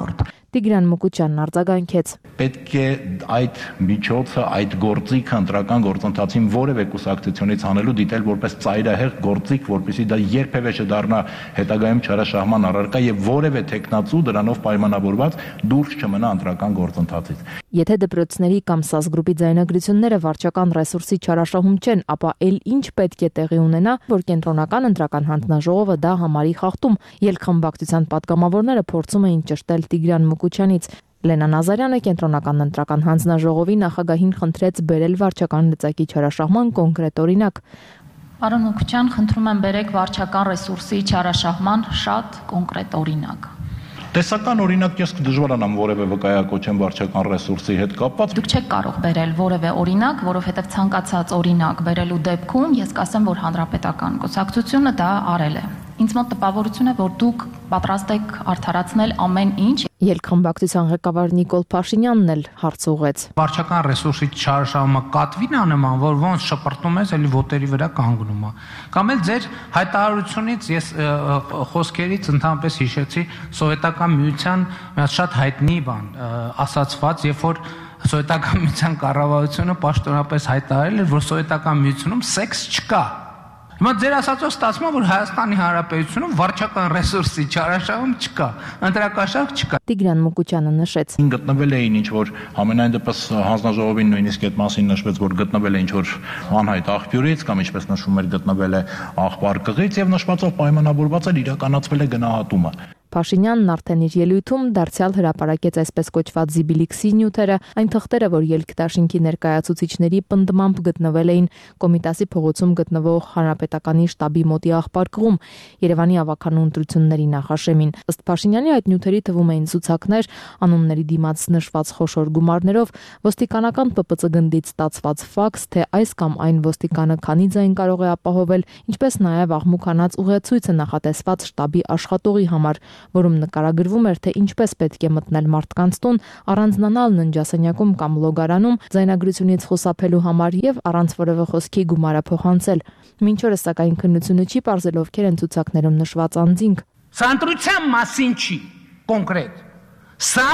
Տիգրան Մուկուչյանն արձագանքեց. Պետք է այդ միջոցը, այդ գործիքը ընտրական գործընթացին որևէ կուսակցությունից հանելու դիտել որպես ծայրահեղ գործիք, որպեսզի դա երբևէ չդառնա հետագայում չարաշահման առարկա եւ որևէ տեխնացու դրանով պայմանավորված դուրս չմնա ընտրական գործընթացից։ Եթե դպրոցների կամ սազգրուպի ձայնագրությունները վարչական ռեսուրսի չարաշահում չեն, ապա ել ինչ պետք է տեղի ունենա, որ կենտրոնական ընտրական հանձնաժողովը դա համարի խախտում։ Ելքխմբակցության պատգամավորները փորձում էին ճշտել Տիգրան Մուկուչյանից։ Լենա Նազարյանը կենտրոնական ընտրական հանձնաժողովի նախագահին խնդրեց բերել վարչական լծակի չարաշահման կոնկրետ օրինակ։ Պարոն Մուկուչյան, խնդրում եմ բերեք վարչական ռեսուրսի չարաշահման շատ կոնկրետ օրինակ։ Տեսական օրինակ ես դժվարանամ որևէ վկայակոչեմ վարչական ռեսուրսի հետ կապված։ Դուք չեք կարող բերել որևէ օրինակ, որովհետև ցանկացած օրինակ բերելու դեպքում ես կասեմ, որ հանրապետական կուսակցությունը դա արել է։ Ինձ մոտ տպավորություն է, որ դուք պատրաստ եք արդարացնել ամեն ինչ։ Ելքխմբակցության ղեկավար Նիկոլ Փաշինյանն էլ հարց ուղղեց։ Վարչական ռեսուրսի չարաշահումը կատվին անման, որ ոնց շպրտում ես, էլի ոտերի վրա կանգնում է։ Կամ էլ ձեր հայտարարությունից ես խոսքերից ընդհանրապես հիշեցի սովետական միության մի շատ հայտնի բան ասացված, երբ որ սովետական միության կառավարությունը պաշտոնապես հայտարարել էր, որ սովետական միությունում սեքս չկա։ Հիմա ձեր ասածով ստացվում է, որ Հայաստանի Հանրապետությունում վարչական ռեսուրսի չարաշահում չկա, ընտրակաշառք չկա։ Տիգրան Մուկուչյանը նշեց. Գտնվել էին ինչ որ համենայն դեպս հանձնաժողովին նույնիսկ այդ մասին նշվեց, որ գտնվել է ինչ որ անհայտ աղբյուրից կամ ինչպես նշվում էր գտնվել է աղբար կղից եւ նշվածով պայմանավորված էլ իրականացվել է գնահատումը։ Փաշինյանն արդեն իր ելույթում դարձյալ հրապարակեց այսպես կոչված Զիբիլիքսի նյութերը, այն թղթերը, որ ելքդաշինքի ներկայացուցիչների պնդմամբ գտնվել էին Կոմիտասի փողոցում գտնվող Հանրապետականի շտաբի մոտի աղբարկղում Երևանի ավականու ընտրությունների նախաշեմին։ Ըստ Փաշինյանի այդ նյութերի թվում էին ցուցակներ, անունների դիմաց նշված խոշոր գումարներով, ոստիկանական Պ Պ Ծ գնդից ստացված ֆաքս, թե այս կամ այն ոստիկանը քանի ձայն կարող է ապահովել, ինչպես նաև աղմուկանաց ուղեցույցը նախատեսված շտաբի աշխատողի համար, որում նկարագրվում էր, թե ինչպես պետք է մտնել մարդկանց տուն, առանձնանալ ննջասենյակում կամ լոգարանում, ձայնագրությունից խուսափելու համար եւ առանց որևէ խոսքի գումարը փոխանցել։ Մինչ օրս սակայն քննությունը չի պարզել ովքեր են ցուցակներում նշված անձինք։ Սա ընտրության մասին չի կոնկրետ։ Սա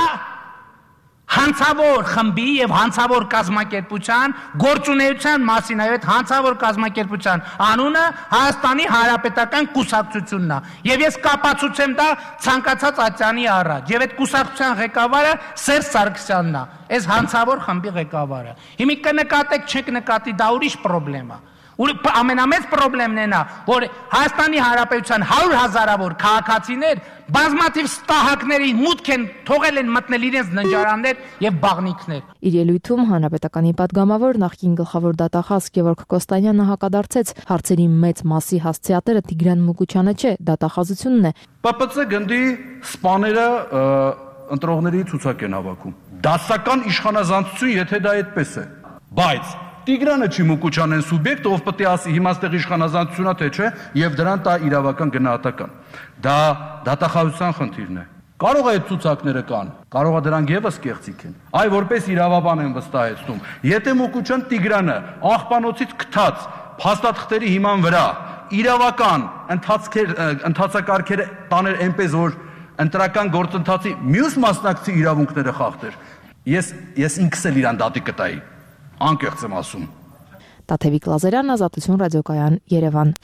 հանցավոր խմբի եւ հանցավոր կազմակերպության գործունեության մասին է, այդ հանցավոր կազմակերպության անունը Հայաստանի Հանրապետական կուսակցությունն է։ Եվ ես կապացուցեմ դա ցանկացած ատյանի առաջ։ Եվ այդ կուսակցության ղեկավարը Սերժ Սարգսյանն է, այս հանցավոր խմբի ղեկավարը։ Հիմա կնկատեք, չեք նկատի, դա ուրիշ խնդրեմ է։ Ու ամենամեծ խնդրեմն է նա, որ Հայաստանի Հանրապետության հարյուր հազարավոր քաղաքացիներ բազմաթիվ ստահակների մուտք են թողել են մտնել իրենց ննջարաններ եւ բաղնիքներ։ Իր ելույթում Հանրապետականի պատգամավոր նախկին գլխավոր դատախազ Գևորգ Կոստանյանը հակադարձեց հարցերի մեծ մասի հասցեատերը Տիգրան Մուկուչյանը չէ, դատախազությունն է։ Պ Պ Ծ գնդի սպաները ընտրողների ցուցակ են հավաքում։ Դասական իշխանազանցություն, եթե դա այդպես է։ Բայց Տիգրանը չի Մուկուչյանն սուբյեկտը, ով պետք է ասի հիմա ստեղ իշխանազանցությունա թե չէ, եւ դրան տա իրավական գնահատական։ Դա դատախազության խնդիրն է։ Կարող է այդ ցուցակները կան, կարող է դրանք եւս կեղծիք են։ Այ որպես իրավաբան են վստահեցնում։ Եթե Մուկուչյան Տիգրանը աղբանոցից գտած փաստաթղթերի հիման վրա իրավական ընթացքեր ընթացակարգերը տաներ այնպես, որ ընտրական գործընթացի մյուս մասնակցի իրավունքները խախտեր, ես ես ինքս էլ իրան դատի կտայի։ Անկեղծ եմ ասում։ Տաթևիկ Լազարյան, Ազատություն ռադիոկայան, Երևան։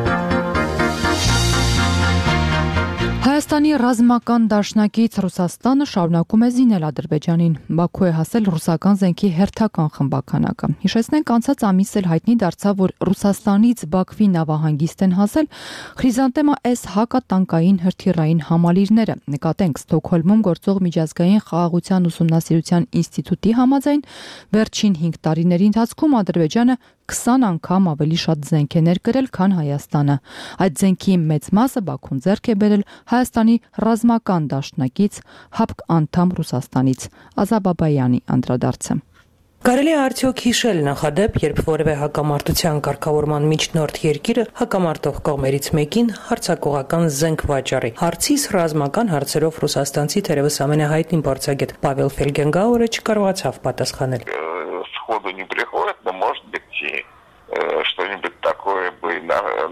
Հայաստանի ռազմական դաշնակից Ռուսաստանը շարունակում է զինել Ադրբեջանին։ Բաքու է հասել ռուսական զենքի հերթական խմբականակը։ Հիշեցնենք, անցած ամիս էլ հայտնի դարձավ, որ Ռուսաստանից Բաքվի նավահանգիստ են հասել Խրիզանտեմա S հակատանկային հրթիռային համալիրները։ Նկատենք, Ստոկհոլմում գործող միջազգային խաղաղության ուսումնասիրության ինստիտուտի համաձայն վերջին հինգ տարիների ընթացքում Ադրբեջանը քսան անգամ ավելի շատ զենք է ներկրել, քան Հայաստանը։ Այդ զենքի մեծ մասը Բաքուն ձեռք է բերել Հայաստանի ռազմական դաշնակից ՀԱՊԿ անդամ Ռուսաստանից։ Ազաբաբայանի անդրադարձը։ Կարելի է արդյոք հիշել նախադեպ, երբ որևէ հակամարտության կարգավորման միջնորդ երկիրը հակամարտող կողմերից մեկին հարձակողական զենք վաճառի։ Հարցիս ռազմական հարցերով ռուսաստանցի թերևս ամենահայտնի փորձագետ Պավել Ֆելգենգաուրը չկարողացավ պատասխանել։ Что-нибудь такое бы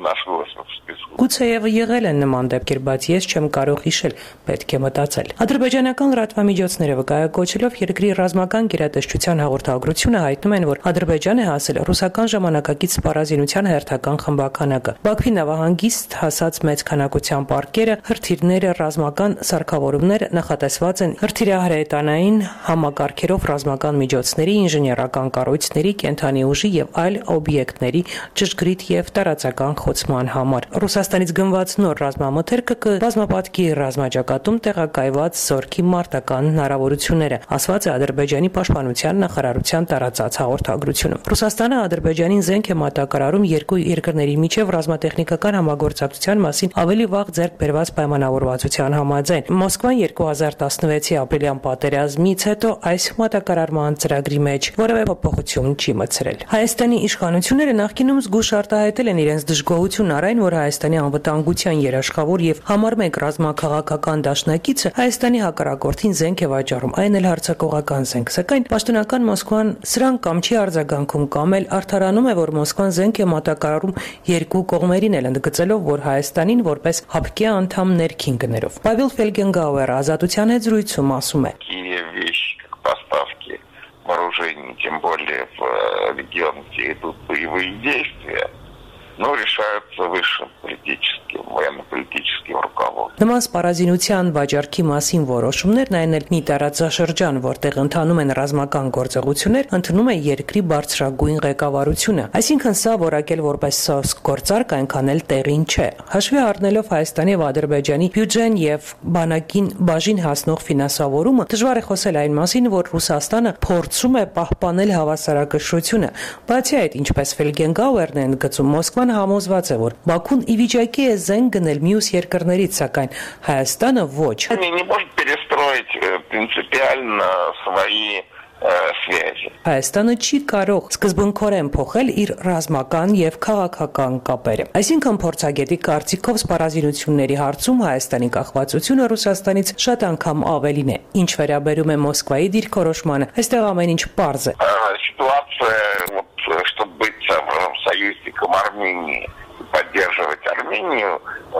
нашлось в списку. Գուցեև եղել են նման դեպքեր, բայց ես չեմ կարող հիշել, պետք է մտածել։ Ադրբեջանական լրատվամիջոցները վկայակոչելով երկրի ռազմական գերատեսչության հաղորդագրությունը հայտնում են, որ Ադրբեջանը հասել ռուսական ժամանակակից սպառազինության հերթական խմբականակը։ Բաքվի նավահանգիստ հասած մեծ քանակության պարկերը, հրթիռները, ռազմական սարքավորումներ նախատեսված են հրթիռահրետանային համակարգերով ռազմական միջոցների, ինժեներական կառույցների, կենթանի ուժի եւ այլ օբյեկտների ճշգրիտ եւ տարածական խոցման համար։ Ռուսաստանից գնված նոր ռազմամթերքը կբազմապատկի ռազմաճակատում տեղակայված զորքի մարտական հնարավորությունները, ասված է Ադրբեջանի պաշտպանության նախարարության տարածած հաղորդագրությունում։ Ռուսաստանը Ադրբեջանին զենք է մատակարարում երկու երկրների միջև ռազմատեխնիկական համագործակցության մասին ավելի վաղ ձեռք բերված պայմանավորվածության համաձայն։ Մոսկվան երկու հազար տասնվեցի ապրիլյան պատերազմից հետո այս մատակարարման ծրագրի մեջ որևէ փոփոխություն չի մտցրել։ Հայաստանի իշխանությունները նախկինում զգուշ արտահայտել են իրենց դժգոհություն առ այն, որ Հայաստանի անվտանգության երաշխավոր եւ համար մեկ ռազմաքաղաքական դաշնակիցը Հայաստանի հակառակորդին զենք է վաճառում, այն էլ հարձակողական զենք, սակայն պաշտոնական Մոսկվան սրան կամ չի արձագանքում, կամ էլ արդարանում է, որ Մոսկվան զենք է մատակարարում երկու կողմերին էլ ընդգծելով, որ Հայաստանին որպես հապկե անդամ ներքին գներով։ Պավել Ֆելգենգաուերը Ազատության հետ զրույցում ասում է. вооружений, тем более в регионе, где идут боевые действия, но решаются высшим политическим, военно-политическим руководством. Նման սպառազինության վաճառքի մասին որոշումներն այն էլ մի տարածաշրջան, որտեղ ընթանում են ռազմական գործողություններ, ընդունում է երկրի բարձրագույն ղեկավարությունը։ Այսինքն սա որակել որպես սոսկ գործարք այնքան էլ տեղին չէ։ Հաշվի առնելով Հայաստանի եւ Ադրբեջանի բյուջեն եւ բանակին բաժին հասնող ֆինանսավորումը, դժվար է խոսել այն մասին, որ Ռուսաստանը փորձում է պահպանել հավասարակշռությունը։ Բացի այդ, ինչպես Ֆելգենգաուերն է ընդգծում, Մոսկվան համոզված է, որ Բաքուն ի վիճակի է զենք գնել մյուս երկրներից, սակայն Հայաստանը ոչ։ Не может перестроить принципиально свои связи. Հայաստանը չի կարող սկզբունքորեն փոխել իր ռազմական եւ քաղաքական կապերը։ Այսինքն փորձագետի կարծիքով սպառազինությունների հարցում Հայաստանի կախվածությունը Ռուսաստանից շատ անգամ ավելին է։ Ինչ վերաբերում է Մոսկվայի դիրքորոշմանը, այստեղ ամեն ինչ պարզ է։ Ситуация, вот, чтобы быть союзником Армении, поддерживать Армению,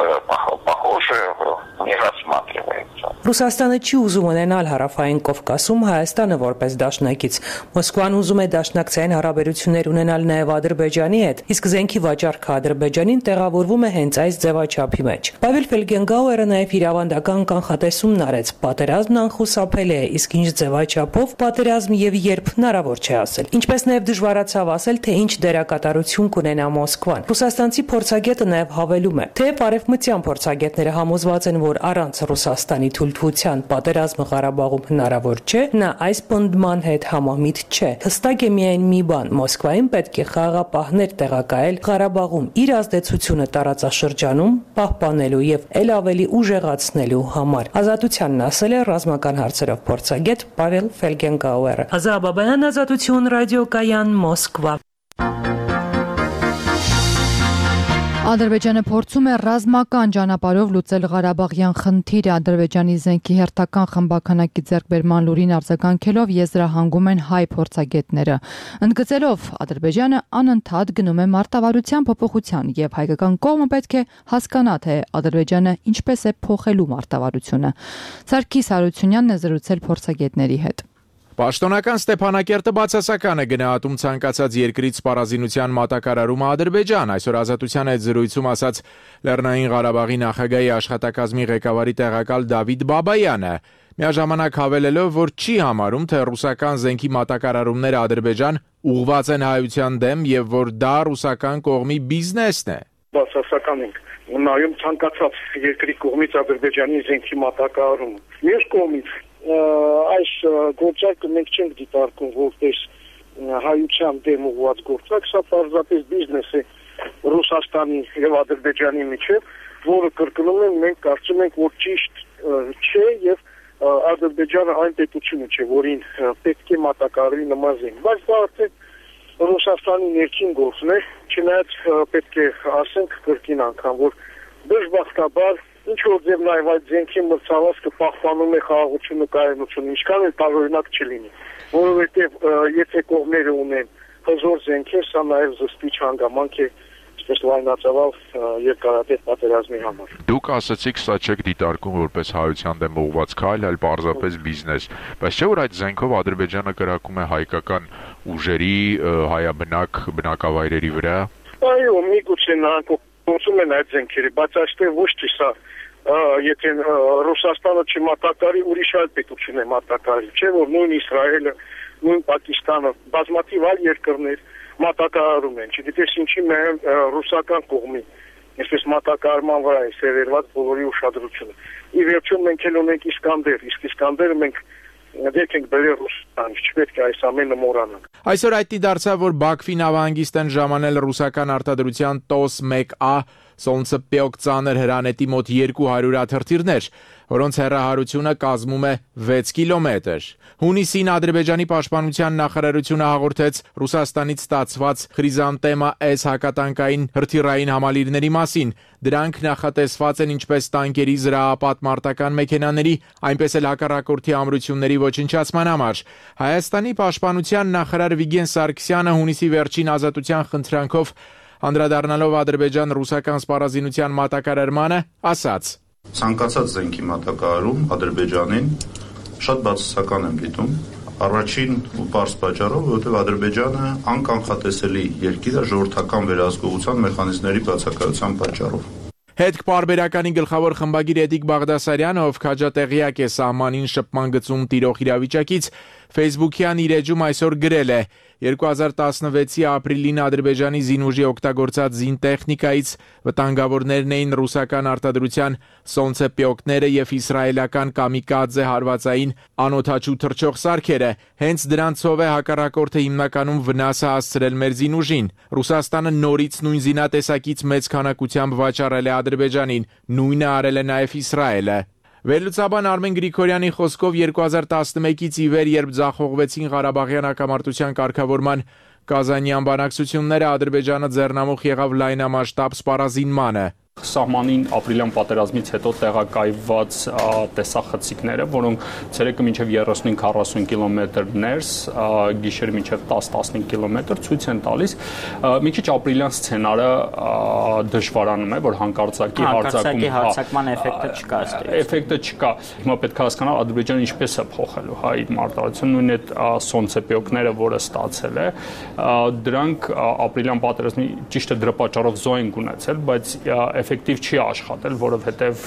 похоже, не рассматривается. Ռուսաստանը չի ուզում ունենալ հարավային Կովկասում Հայաստանը որպես դաշնակից։ Մոսկվան ուզում է դաշնակցային հարաբերություններ ունենալ նաև Ադրբեջանի հետ, իսկ զենքի վաճառքը Ադրբեջանին տեղավորվում է հենց այս ձևաչափի մեջ։ Պավել Ֆելգենգաուերը նաև իրավանդական կանխատեսումն արեց. պատերազմն անխուսափելի է, իսկ ինչ ձևաչափով պատերազմ եւ երբ հնարավոր չէ ասել։ Ինչպես նաև դժվարացավ ասել, թե ինչ դերակատարություն կունենա Մոսկվան։ Ռուսաստանցի փորձագետը նաև հավելում է, թե արևմտյան փորձագետները համոզված են, որ առանց Ռուսաստանի թույլտվության պատերազմը Ղարաբաղում հնարավոր չէ, նա այս պնդման հետ համամիտ չէ։ Հստակ է միայն մի բան՝ Մոսկվային պետք է խաղաղապահներ տեղակայել Ղարաբաղում իր ազդեցությունը տարածաշրջանում պահպանելու եւ ել ավելի ուժեղացնելու համար։ Ազատությանն ասել է ռազմական հարցերով փորձագետ Պավել Ֆելգենգաուերը։ Ազաբաբայան, Ազատություն, ռադիոկայան, Մոսկվա։ Ադրբեջանը փորձում է ռազմական ճանապարհով լուծել Ղարաբաղյան խնդիրը։ Ադրբեջանի զենքի հերթական խմբականակի ձեռքբերման լուրին արձագանքելով եզրահանգում են հայ փորձագետները, ընդգծելով Ադրբեջանը անընդհատ գնում է մարտավարության փոփոխության եւ հայկական կողմը պետք է հասկանա, թե Ադրբեջանը ինչպես է փոխելու մարտավարությունը։ Սարգիս Հարությունյանն է զրուցել փորձագետների հետ։ Պաշտոնական Ստեփանակերտը բացասական է գնահատում ցանկացած երկրից սպառազինության մատակարարումը Ադրբեջան, այսօր Ազատության հետ զրույցում ասաց Լեռնային Ղարաբաղի նախագահի աշխատակազմի ղեկավարի տեղակալ Դավիթ Բաբայանը, միաժամանակ հավելելով, որ չի համարում, թե ռուսական զենքի մատակարարումները Ադրբեջան ուղղված են հայության դեմ եւ որ դա ռուսական կողմի բիզնեսն է։ Բացասական ենք նայում ցանկացած երկրի կողմից Ադրբեջանի զենքի մատակարարումը։ Մյուս կողմից այս գործակը մենք չենք դիտարկում որպես հայության դեմ ուղղված գործակ, սա պարզապես բիզնես է Ռուսաստանի եւ Ադրբեջանի միջեւ, որը կրկնում եմ, մենք կարծում ենք, որ ճիշտ չէ եւ Ադրբեջանը այն պետությունը չէ, որին պետք է մատակարարի նման զենք, բայց դա արդեն Ռուսաստանի ներքին գործն է, չնայած պետք է ասենք կրկին անգամ, որ դժբախտաբար ինչ որ ձև նաև այդ զենքի մրցավազքը պահպանում է խաղաղությունը, կայունությունը, ինչքան էլ տարօրինակ չլինի, որովհետև եթե կողմերը ունեն հզոր զենքեր, սա նաև զսպիչ հանգամանք է այսպես լայնածավալ երկարատև պատերազմի համար։ Դուք ասացիք, սա չեք դիտարկում որպես հայության դեմ ուղղված քայլ, այլ պարզապես բիզնես, բայց չէ՞ որ այդ զենքով Ադրբեջանը կրակում է հայկական ուժերի, հայաբնակ բնակավայրերի վրա։ Այո, միգուցե նրանք օգտվում են այդ զենքերի, բայց այստեղ ոչ թե սա եթե Ռուսաստանը չմատակարի, ուրիշ այլ պետություն է մատակարի, չէ՞ որ նույն Իսրայելը, նույն Պակիստանը, բազմաթիվ այլ երկրներ մատակարարում են, չգիտես ինչի միայն ռուսական կողմի, այսպես մատակարարման վրա է սերերված բոլորի ուշադրությունը։ Ի վերջո մենք էլ ունենք Իսկանդեր, իսկ Իսկանդերը մենք դեք ենք բերել Ռուսաստան, չպետք է այս ամենը մոռանանք։ Այսօր այդտի դարձավ, որ Բաքվի նավահանգիստ են ժամանել ռուսական արտադրության տոս մեկ A Սոնցեպյոկ ծանր հրանետի մոտ երկու հարյուր հաթրթիռներ, որոնց հեռահարությունը կազմում է վեց կիլոմետր։ Հունիսին Ադրբեջանի պաշտպանության նախարարությունը հաղորդեց Ռուսաստանից ստացված Խրիզանտեմա S հակատանկային հրթիռային համալիրների մասին։ Դրանք նախատեսված են ինչպես տանկերի, զրահապատ մարտական մեքենաների, այնպես էլ հակառակորդի ամրությունների ոչնչացման համար։ Հայաստանի պաշտպանության նախարար Վիգեն Սարգսյանը հունիսի վերջին ազատության խնդրանքով անդրադառնալով Ադրբեջան-ռուսական սպառազինության մատակարարմանը, ասաց. Ցանկացած զենքի մատակարարում Ադրբեջանին շատ բացասական եմ դիտում։ Առաջին ու պարզ պատճառով, որովհետև Ադրբեջանը անկանխատեսելի երկիր է ժողովրդական վերահսկողության մեխանիզմների բացակայության պատճառով։ Հետք պարբերականի գլխավոր խմբագիր Էդիկ Բաղդասարյանը, ով քաջատեղյակ է սահմանին շփման գծում տիրող իրավիճակից, Facebook-յան իր էջում այսօր գրել է. երկու հազար տասնվեցի ապրիլին Ադրբեջանի զինուժի օգտագործած զինտեխնիկայից վտանգավորներն էին ռուսական արտադրության Սոնցեպյոկները եւ իսրայելական կամիկադզե հարվածային անօդաչու թռչող սարքերը։ Հենց դրանցով է հակառակորդը հիմնականում վնասը հասցրել մեր զինուժին։ Ռուսաստանը նորից նույն զինատեսակից մեծ քանակությամբ վաճառել է Ադրբեջանին, նույնը արել է նաև Իսրայելը։ Վերլուծաբան Արմեն Գրիգորյանի խոսքով երկու հազար տասնմեկից ի վեր, երբ ձախողվեցին Ղարաբաղյան հակամարտության կարգավորման Կազանյան բանակցությունները, Ադրբեջանը ձեռնամուխ եղավ լայնամասշտաբ սպառազինմանը։ Սահմանին ապրիլյան պատերազմից հետո տեղակայված տեսախցիկները, որոնք ցերեկը մինչև երեսունհինգ քառասուն կիլոմետր ներս, գիշերը մինչև տաս տասնհինգ կիլոմետր ցույց են տալիս մի քիչ ապրիլյան սցենարը դժվարանում է, որ հանկարծակի հարձակում հարձակման էֆեկտը չկա, էֆեկտը չկա։ Հիմա պետք է հասկանալ Ադրբեջանը ինչպես է փոխելու հայ մարտավարությունը, նույն այդ Սոնցեպյոկները, որը ստացել է, դրանք ապրիլյան պատերազմի ճիշտ է դրա պատճառով զոհ են ունեցել, բայց էֆեկտիվ չի աշխատել, որովհետև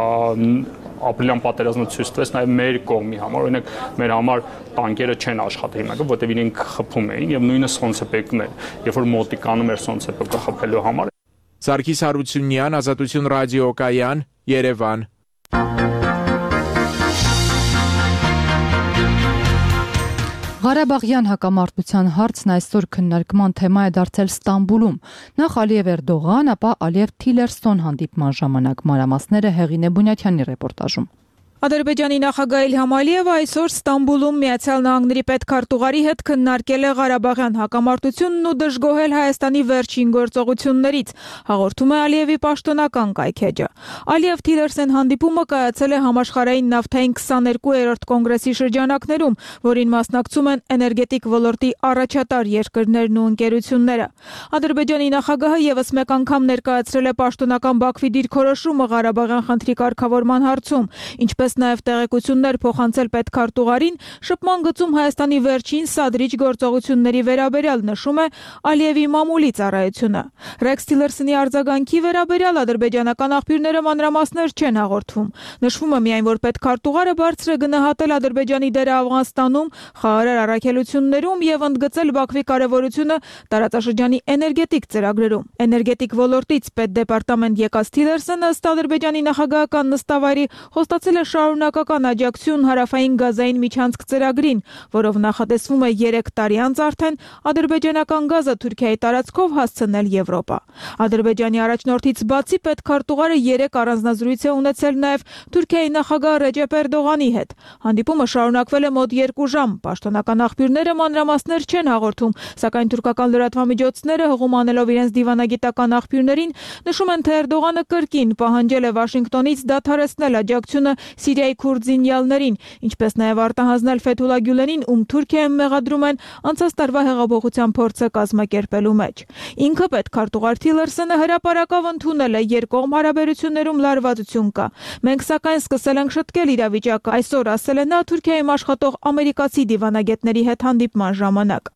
ապրիլյան պատերազմը ցույց տվեց նաև մեր կողմի համար, օրինակ մեր համար տանկերը չեն աշխատել հիմնականում, որովհետև իրենք խփում էին եւ նույնը Սոնցեպյոկներ, երբ որ մոտիկանում էր Սոնցեպյոկը խփելու համար։ Սարգիս Հարությունյան, Ազատություն ռադիոկայան, Երևան։ Ղարաբաղյան հակամարտության հարցն այսօր քննարկման թեմա է դարձել Ստամբուլում։ Նախ Ալիև Էրդողան, ապա Ալիև Թիլերսոն հանդիպման ժամանակ մանրամասները Հեղինե Բունյաթյանի ռեպորտաժում։ Ադրբեջանի նախագահ Իլհամ Ալիևը այսօր Ստամբուլում Միացյալ Նահանգների պետքարտուղարի հետ քննարկել է Ղարաբաղյան հակամարտությունն ու դժգոհել Հայաստանի վերջին գործողություններից, հաղորդում է Ալիևի պաշտոնական կայքէջը։ Ալիև-Թիլերսեն հանդիպումը կայացել է համաշխարհային նավթային քսաներկուերորդ կոնգրեսի շրջանակներում, որին մասնակցում են էներգետիկ ոլորտի առաջատար երկրներն ու ընկերությունները։ Ադրբեջանի նախագահը ևս մեկ անգամ ներկայացրել է պաշտոնական Բաքվի դիրքորոշումը Ղարաբաղյան խնդրի կարգավորման հարցում, ինչպես նաև տեղեկություններ փոխանցել պետքարտուղարին շփման գծում Հայաստանի վերջին սադրիչ գործողությունների վերաբերյալ, նշում է Ալիևի մամուլի ծառայությունը։ Ռեքս Թիլերսոնի արձագանքի վերաբերյալ ադրբեջանական աղբյուրները մանրամասներ չեն հաղորդվում։ Նշվում է միայն, որ պետքարտուղարը բարձր է գնահատել Ադրբեջանի դերը Աֆղանստանում, խաղաղ առաքելություններում եւ ընդգծել Բաքվի կարեւորությունը տարածաշրջանի էներգետիկ ծրագրերում։ Էներգետիկ ոլորտից պետդեպարտամենտ եկած Թիլերսոնը ըստ ադրբեջանի նախագահական նստավայրի խոստացել է շարունակական աջակցություն հարավային գազային միջանցք ծրագրին, որով նախատեսվում է երեք տարի անց արդեն ադրբեջանական գազը Թուրքիայի տարածքով հասցնել Եվրոպա։ Ադրբեջանի առաջնորդից բացի պետքարտուղարը երեք առանձնազրույց է ունեցել նաև Թուրքիայի նախագահ Ռեջեփ Էրդողանի հետ։ Հանդիպումը շարունակվել է մոտ երկու ժամ։ Պաշտոնական աղբյուրները մանրամասներ չեն հաղորդում, սակայն թուրքական լրատվամիջոցները հղում անելով իրենց դիվանագիտական աղբյուրներին նշում են, թե Էրդողանը կրկին պահանջել է Վաշինգտոնից դադարեցնել աջակցությունը Սիրիայի քուրդ զինյալներին, ինչպես նաև արտահանձնել Ֆեթուլա Գյուլենին, ում Թուրքիայում մեղադրում են անցած տարվա հեղափոխության փորձը կազմակերպելու մեջ։ Ինքը պետքարտուղար Թիլերսոնը հրապարակավ ընդունել է երկկողմ հարաբերություններում լարվածություն կա։ Մենք սակայն սկսել ենք շտկել իրավիճակը, այսօր ասել է նա Թուրքիայում աշխատող ամերիկացի դիվանագետների հետ հանդիպման ժամանակ։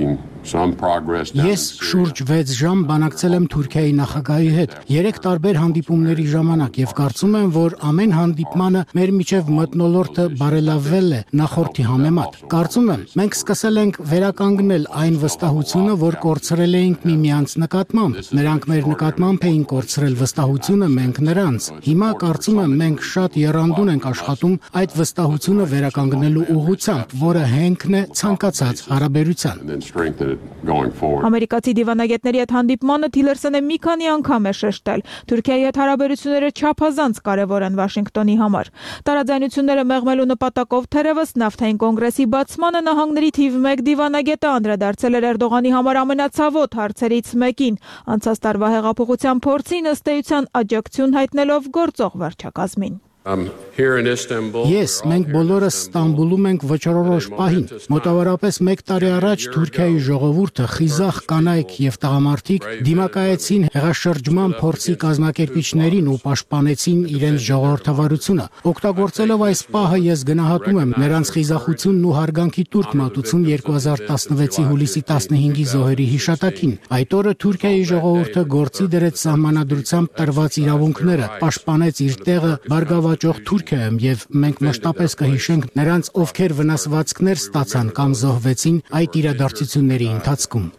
Ես շուրջ վեց ժամ բանակցել եմ Թուրքիայի նախագահի հետ երեք տարբեր հանդիպումների ժամանակ եւ կարծում եմ, որ ամեն հանդիպմանը մեր միջև մթնոլորտը բարելավվել է նախորդի համեմատ։ Կարծում եմ, մենք սկսել ենք վերականգնել այն վստահությունը, որ կորցրել էինք միմյանց նկատմամբ։ Նրանք մեր նկատմամբ էին կորցրել վստահությունը, մենք նրանց։ Հիմա կարծում եմ, մենք շատ եռանդուն ենք աշխատում այդ վստահությունը վերականգնելու ուղղությամբ, որը հենքն է ցանկացած հարաբերության։ Ամերիկացի դիվանագետների հետ հանդիպմանը Թիլերսոնը մի քանի անգամ է շեշտել. Թուրքիայի հետ հարաբերությունները չափազանց կարևոր են Վաշինգտոնի համար։ Տարաձայնությունները մեղմելու նպատակով թերևս նավթային կոնգրեսի բացմանը նահանգների թիվ մեկ դիվանագետը անդրադարձել էր Էրդողանի համար ամենացավոտ հարցերից մեկին՝ անցած տարվա հեղափոխության փորձին ըստ էության աջակցություն հայտնելով գործող վարչակազմին։ Ես, մենք բոլորս Ստամբուլում ենք վճռորոշ պահին։ Մոտավորապես մեկ տարի առաջ Թուրքիայի ժողովուրդը, խիզախ կանայք եւ տղամարդիկ դիմակայեցին հեղաշրջման փորձի կազմակերպիչներին ու պաշտպանեցին իրենց ժողովրդավարությունը։ Օգտագործելով այս պահը ես գնահատում եմ նրանց խիզախությունն ու հարգանքի տուրք մատուցում երկու հազար տասնվեցի հուլիսի տասնհինգի զոհերի հիշատակին։ Այդ օրը Թուրքիայի ժողովուրդը գործի դրեց սահմանադրությամբ տրված իրավունքները, պաշտպանեց իր տեղը բարգավաճող Թուրքիայում եւ մենք մշտապես կհիշենք նրանց, ովքեր վնասվածքներ ստացան կամ զոհվեցին այդ իրադարձությունների ընթացքում։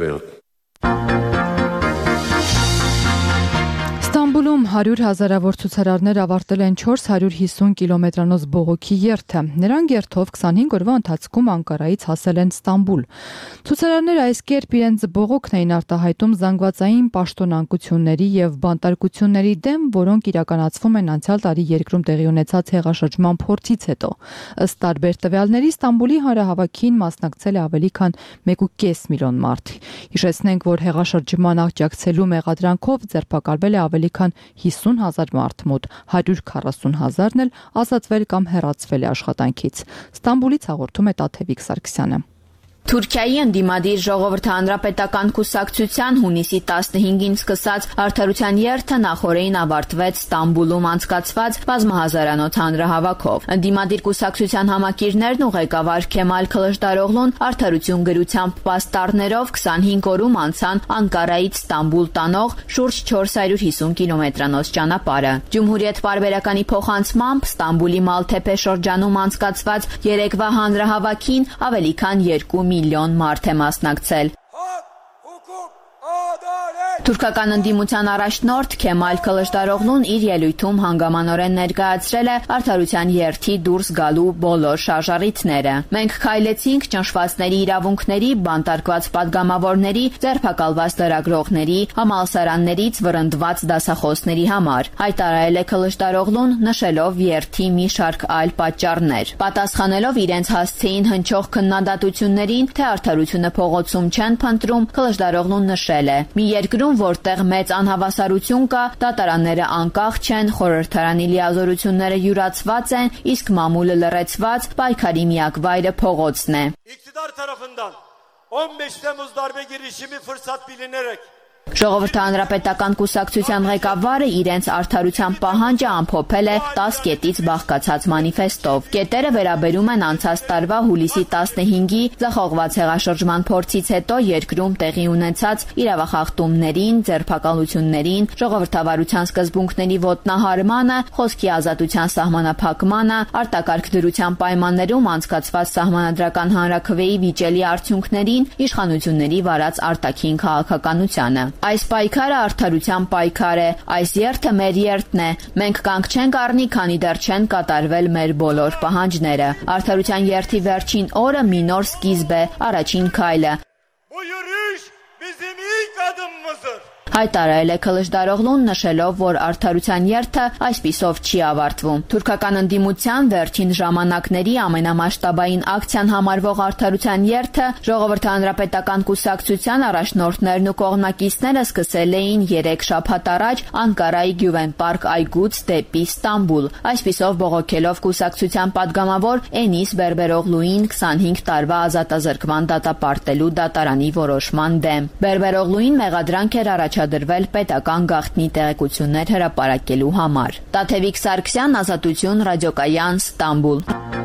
Ստամբուլում հարյուր հազարավոր ցուցարարներ ավարտել են չորս հարյուր հիսուն կիլոմետրանոց բողոքի երթը։ Նրանք երթով քսանհինգ օրվա ընթացքում Անկարայից հասել են Ստամբուլ։ Ցուցարարները այս կերպ իրենց բողոքն էին արտահայտում զանգվածային պաշտոնանկությունների եւ բանտարկությունների դեմ, որոնք իրականացվում են անցյալ տարի երկրում տեղի ունեցած հեղաշրջման փորձից հետո։ Ըստ տարբեր տվյալների Ստամբուլի հանրահավաքին մասնակցել է ավելի քան մեկ ու կես միլիոն մարդ։ Հիշեցնենք, որ հեղաշրջման աջակցելու մեղադրանքով ձերբակալվել է ավելի քան հիսուն հազար մարդ, մոտ հարյուր քառասուն հազարն էլ ազատվել կամ հեռացվել է աշխատանքից։ Ստամբուլից հաղորդում է Տաթևիկ Սարգսյանը։ Թուրքիայի ընդդիմադիր ժողովրդի հանրապետական կուսակցության հունիսի տասնհինգին սկսած արդարության երթը նախօրեին ավարտվեց Ստամբուլում անցկացված բազմահազարանոց հանրահավաքով։ Ընդդիմադիր կուսակցության համակիրներն ու ղեկավար Քեմալ Քլշդարօղլուն արդարություն գրությամբ պաստառներով քսանհինգ օրում անցան Անկարայից Ստամբուլ տանող շուրջ չորս հարյուր հիսուն կիլոմետրանոց ճանապարհը։ Ջումհուրիետ պարբերականի փոխանցմամբ Ստամբուլի Մալթեփե շրջանում անցկացված երեկվա հանրահավաքին ավելի քան երկու միլիոն մարդ է մասնակցել։ Թուրքական ընդդիմության առաջնորդ Քեմալ Քլշդարօղլուն իր ելույթում հանգամանորեն ներկայացրել է արդարության երթի դուրս գալու բոլոր շարժառիթները։ Մենք քայլեցինք ճնշվածների իրավունքների, բանտարկված падգամավորների, ձերբակալված լրագրողների, համալսարաններից վրընդված դասախոսների համար, հայտարարել է Քլշդարօղլուն, նշելով երթի մի շարք այլ պատճառներ։ Պատասխանելով իրենց հասցեին հնչող քննադատություններին, թե արդարությունը փողոցում չեն փնտրում, Քլշդարօղլուն նշել է. «Մի երկրում, որտեղ մեծ անհավասարություն կա, դատարանները անկախ չեն, խորհրդարանի լիազորությունները յուրացված են, իսկ մամուլը լռեցված, պայքարի միակ վայրը փողոցն է»։ İktidar tarafından on beş Temmuz darbe girişimi fırsat bilinerek Ժողովրդի հանրապետական կուսակցության ղեկավարը իրենց արդարության պահանջը ամփոփել է տասը կետից բաղկացած մանիֆեստով։ Կետերը վերաբերում են անցած տարվա հուլիսի տասնհինգի ձախողված հեղաշրջման փորձից հետո երկրում տեղի ունեցած իրավախախտումներին, ձերբակալություններին, ժողովրդավարության սկզբունքների ոտնահարմանը, խոսքի ազատության սահմանափակմանը, արտակարգ դրության պայմաններում անցկացված սահմանադրական հանրաքվեի վիճելի արդյունքներին, իշխանությունների վարած արտաքին քաղաքականությանը։ Այս պայքարը արդարության պայքար է, այս երթը մեր երթն է, մենք կանգ չենք առնի, քանի դեռ չեն կատարվել մեր բոլոր պահանջները։ Արդարության երթի վերջին օրը մի նոր սկիզբ է, առաջին քայլը։ Հայտարարել է Քılıçdaroğlu'n նշելով, որ արդարության երթը այսպիսով չի ավարտվում։ Թուրքական ընդդիմության վերջին ժամանակների ամենամասշտաբային ակցիան համարվող արդարության երթը Ժողովրդի հանրապետական կուսակցության առաջնորդներն ու կողմնակիցները սկսել էին երեք շաբաթ առաջ Անկարայի Գյուվեն Պարկ այգուց դեպի Ստամբուլ, այսպիսով բողոքելով կուսակցության падգամավոր Էնիս Բերբերօղլուին քսանհինգ տարվա ազատազրկման դատապարտելու դատարանի որոշման դեմ։ Բերբերօղլուին մեղադրանք էր առաջադրվել պետական գաղտնի տեղեկություններ հրապարակելու համար։ Տաթևիկ Սարգսյան, Ազատություն, ռադիոկայան, Ստամբուլ։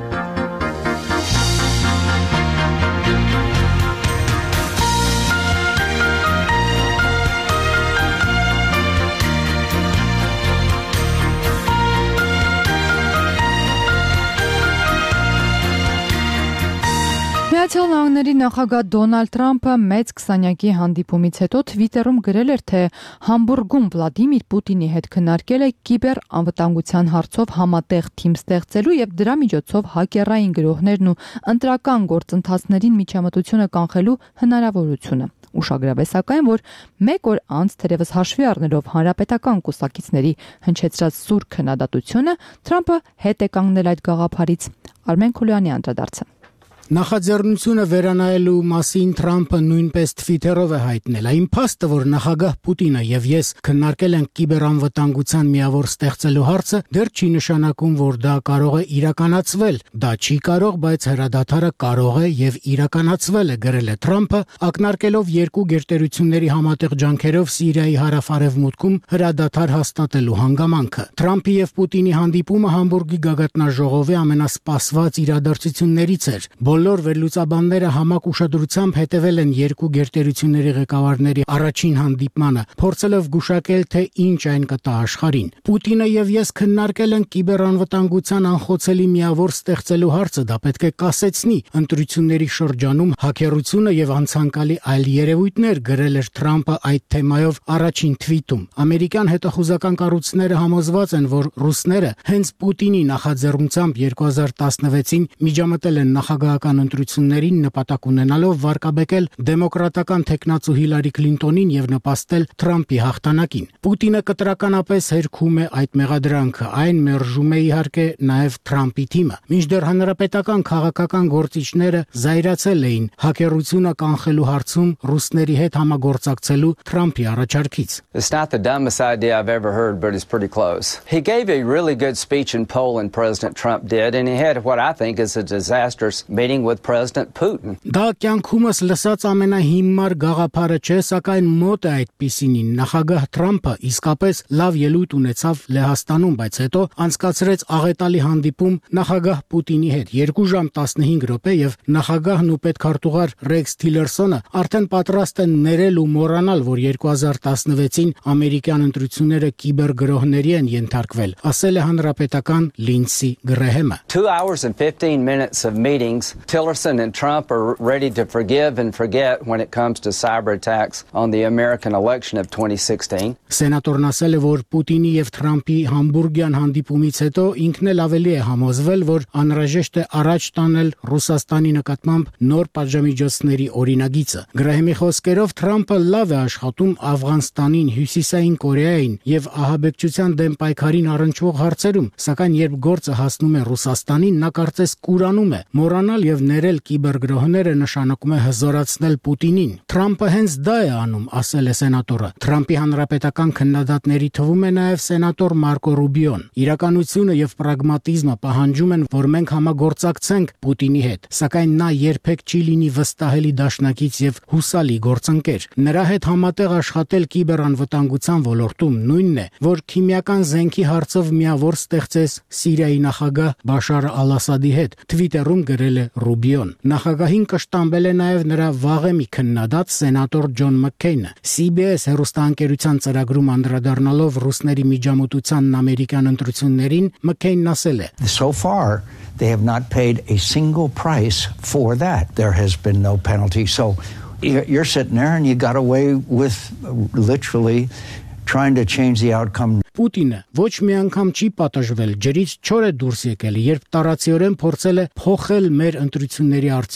Միացյալ Նահանգների նախագահ Դոնալդ Թրամփը մեծ քսանյակի հանդիպումից հետո Twitter-ում գրել էր, թե Համբուրգում Վլադիմիր Պուտինի հետ քննարկել է կիբեր անվտանգության հարցով համատեղ թիմ ստեղծելու եւ դրա միջոցով հակերային գրոհներն ու ընտրական գործընթացներին միջամտությունը կանխելու հնարավորությունը։ Ուշագրավ է սակայն, որ մեկ օր անց թերևս հաշվի առնելով հանրապետական կուսակիցների հնչեցրած սուր քննադատությունը, Թրամփը հետ է կանգնել այդ գաղափարից։ Արմեն Քոլյանի անդրադարձը։ Նախաձեռնությունը վերանայելու մասին Թրամփը նույնպես Twitter-ով է հայտնել։ Այն փաստը, որ նախագահ Պուտինը եւ ես քննարկել ենք կիբերանվտանգության միավոր ստեղծելու հարցը, դեռ չի նշանակում, որ դա կարող է իրականացվել։ Դա չի կարող, բայց հրադադարը կարող է եւ իրականացվել է, գրել է Թրամփը, ակնարկելով երկու գերտերությունների համատեղ ջանքերով Սիրիայի հարավ-արևմուտքում հրադադար հաստատելու հանգամանքը։ Թրամփի եւ Պուտինի հանդիպումը Համբուրգի գագաթնաժողովի ամենասպասված իրադարձություններից էր։ Բոլոր վերլուծաբանները համակ ուշադրությամբ հետևել են երկու գերտերությունների ղեկավարների առաջին հանդիպմանը, փորձելով գուշակել, թե ինչ այն կտա աշխարհին։ Պուտինը եւ ես քննարկել ենք կիբերանվտանգության անխոցելի միավոր ստեղծելու հարցը, դա պետք է կասեցնի ընտրությունների շրջանում հակերությունը եւ անցանկալի այլ երևույթներ, գրել էր Թրամփը այդ թեմայով առաջին թվիտում։ Ամերիկյան հետախուզական կառույցները համոզված են, որ ռուսները հենց Պուտինի նախաձեռնությամբ երկու հազար տասնվեցին միջամտել են նախագահական ընտրություններին նպատակ ունենալով վարկաբեկել դեմոկրատական թեկնածու Հիլարի Քլինտոնին եւ նպաստել Թրամփի հաղթանակին։ Պուտինը կտրականապես հերքում է այդ մեղադրանքը, այն մերժում է իհարկե նաեւ Թրամփի թիմը։ Մինչդեռ հանրապետական քաղաքական գործիչները զայրացել էին հակերությունը կանխելու հարցում ռուսների հետ համագործակցելու Թրամփի առաջարկից։ It's not the dumbest idea I've ever heard, but it's pretty close. He gave a really good speech in Poland, President Trump did, and he had what I think is a disastrous meeting with President Putin. Դա կյանքումս լսած ամենահիմար գաղափարը չէ, սակայն մոտ է այդպիսինին։ Նախագահ Թրամփը իսկապես լավ ելույթ ունեցավ Լեհաստանում, բայց հետո անցկացրեց աղետալի հանդիպում նախագահ Պուտինի հետ։ երկու ժամ տասնհինգ րոպե եւ նախագահն ու պետքարտուղար Ռեքս Թիլերսոնը արդեն պատրաստ են ներել ու մոռանալ, որ երկու հազար տասնվեցին ամերիկյան ընտրությունները կիբերգրոհների են ենթարկվել, ասել է հանրապետական Լինսի Գրեհեմը։ two hours and fifteen minutes of meetings. Tillerson and Trump are ready to forgive and forget when it comes to cyber attacks on the American election of twenty sixteen. Սենատորն ասել է, որ Պուտինի եւ Թրամփի համբուրգյան հանդիպումից հետո ինքն էլ ավելի է համոզվել, որ անհրաժեշտ է առաջ տանել Ռուսաստանի նկատմամբ նոր պատժամիջոցների օրինագիծը։ Գրահեմի խոսքերով Թրամփը լավ է աշխատում Աֆղանստանին, Հյուսիսային Կորեային եւ ահաբեկչության դեմ պայքարին առնչվող հարցերում, սակայն երբ գործը հասնում է Ռուսաստանին, նա կարծես կուրանում է։ Մոռանալ եւ ներել կիբերգրոհները նշանակում է հզորացնել Պուտինին։ Թրամփը հենց դա է անում, ասել է սենատորը։ Թրամփի հանրապետական քննադատների թվում է նաեւ սենատոր Մարկո Ռուբիոն։ Իրականությունը եւ պրագմատիզմը պահանջում են, որ մենք համագործակցենք Պուտինի հետ, սակայն նա երբեք չի լինի վստահելի դաշնակից եւ հուսալի գործընկեր։ Նրա հետ համատեղ աշխատել կիբերանվտանգության ոլորտում նույնն է, որ քիմիական զենքի հարցով միավոր ստեղծես Սիրիայի նախագահ Բաշար Ալ-Ասադի հետ, Twitter-ում գրել է Ռուբիոն։ Նախագահին կշտամբել է նաև նրա վաղեմի քննադատ սենատոր Ջոն Մաքքեյնը։ C B S հեռուստաընկերության ծրագրում անդրադառնալով ռուսների միջամտությանն ամերիկյան ընտրություններին, Մաքքեյնն ասել է. So far they have not paid a single price for that. There has been no penalty. So you're sitting there and you got away with literally trying to change the outcome. Պուտինը ոչ մի անգամ չի պատժվել, ջրից չոր է դուրս եկել, երբ տարածիորեն փորձել է փոխել մեր ընտրությունների արդյունքը։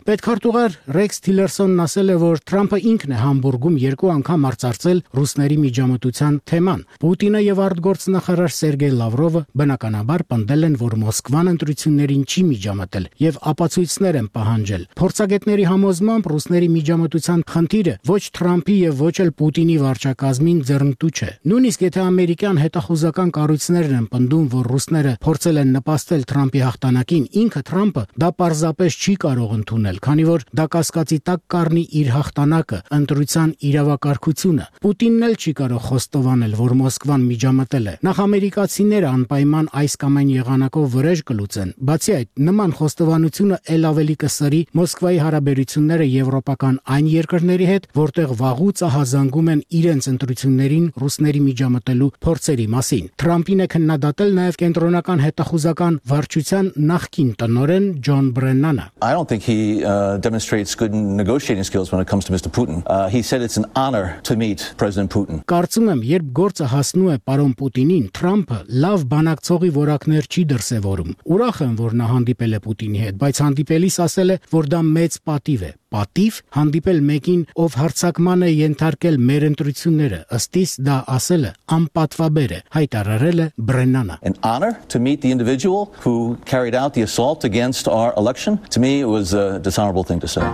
Պետքարտուղար Ռեքս Թիլերսոնն ասել է, որ Թրամփը ինքն է Համբուրգում երկու անգամ արծարծել ռուսների միջամտության թեման։ Պուտինը եւ արտգործնախարար Սերգեյ Լավրովը բնականաբար պնդել են, որ Մոսկվան ընտրություններին չի միջամտել եւ ապացույցներ են պահանջել։ Փորձագետների համոզմամբ ռուսների միջամտության խնդիրը ոչ Թրամփի եւ ոչ էլ Պուտինի վարչակազմին ձեռնտու չէ։ Նույնիսկ եթե ամերիկյան հետախուզական կառույցներն են պնդում, որ ռուսները փորձել են նպաստել Թրամփի հաղթանակին, ինքը Թրամփը դա պարզապես չի կարող ընդունել, քանի որ դա կասկածի տակ կառնի իր հաղթանակը, ընտրության իրավակարգությունը։ Պուտինն էլ չի կարող խոստովանել, որ Մոսկվան միջամտել է։ Նախ ամերիկացիները անպայման այս կամ այն եղանակով վրեժ կլուծեն։ Բացի այդ, նման խոստովանությունը ել ավելի կսրի Մոսկվայի հարաբերությունները եվրոպական այն երկրների հետ, որտեղ վաղուց ահազանգում են իրենց ընտրություններին ռուսների միջամտելու փորձերի մասին։ Թրամփին է քննադատել նաև կենտրոնական հետախուզական վարչության նախկին տնօրեն Ջոն Բրեննանը։ I don't think he uh, demonstrates good negotiating skills when it comes to Mister Putin. Uh, he said it's an honor to meet President Putin. Կարծում եմ, երբ գործը հասնում է պարոն Պուտինին, Թրամփը լավ բանակցողի որակներ չի դրսևորում։ Ուրախ եմ, որ նա հանդիպել է Պուտինի հետ, բայց հանդիպելիս ասել է, որ դա մեծ պատիվ է։ Պատիվ հանդիպել մեկին, ով հարձակման է ենթարկել մեր ընտրությունները, ըստիս դա ասելը անպատվաբեր է, հայտարարել է Բրեննանը։ An honor to meet the individual who carried out the assault against our election. To me, it was a dishonorable thing to say.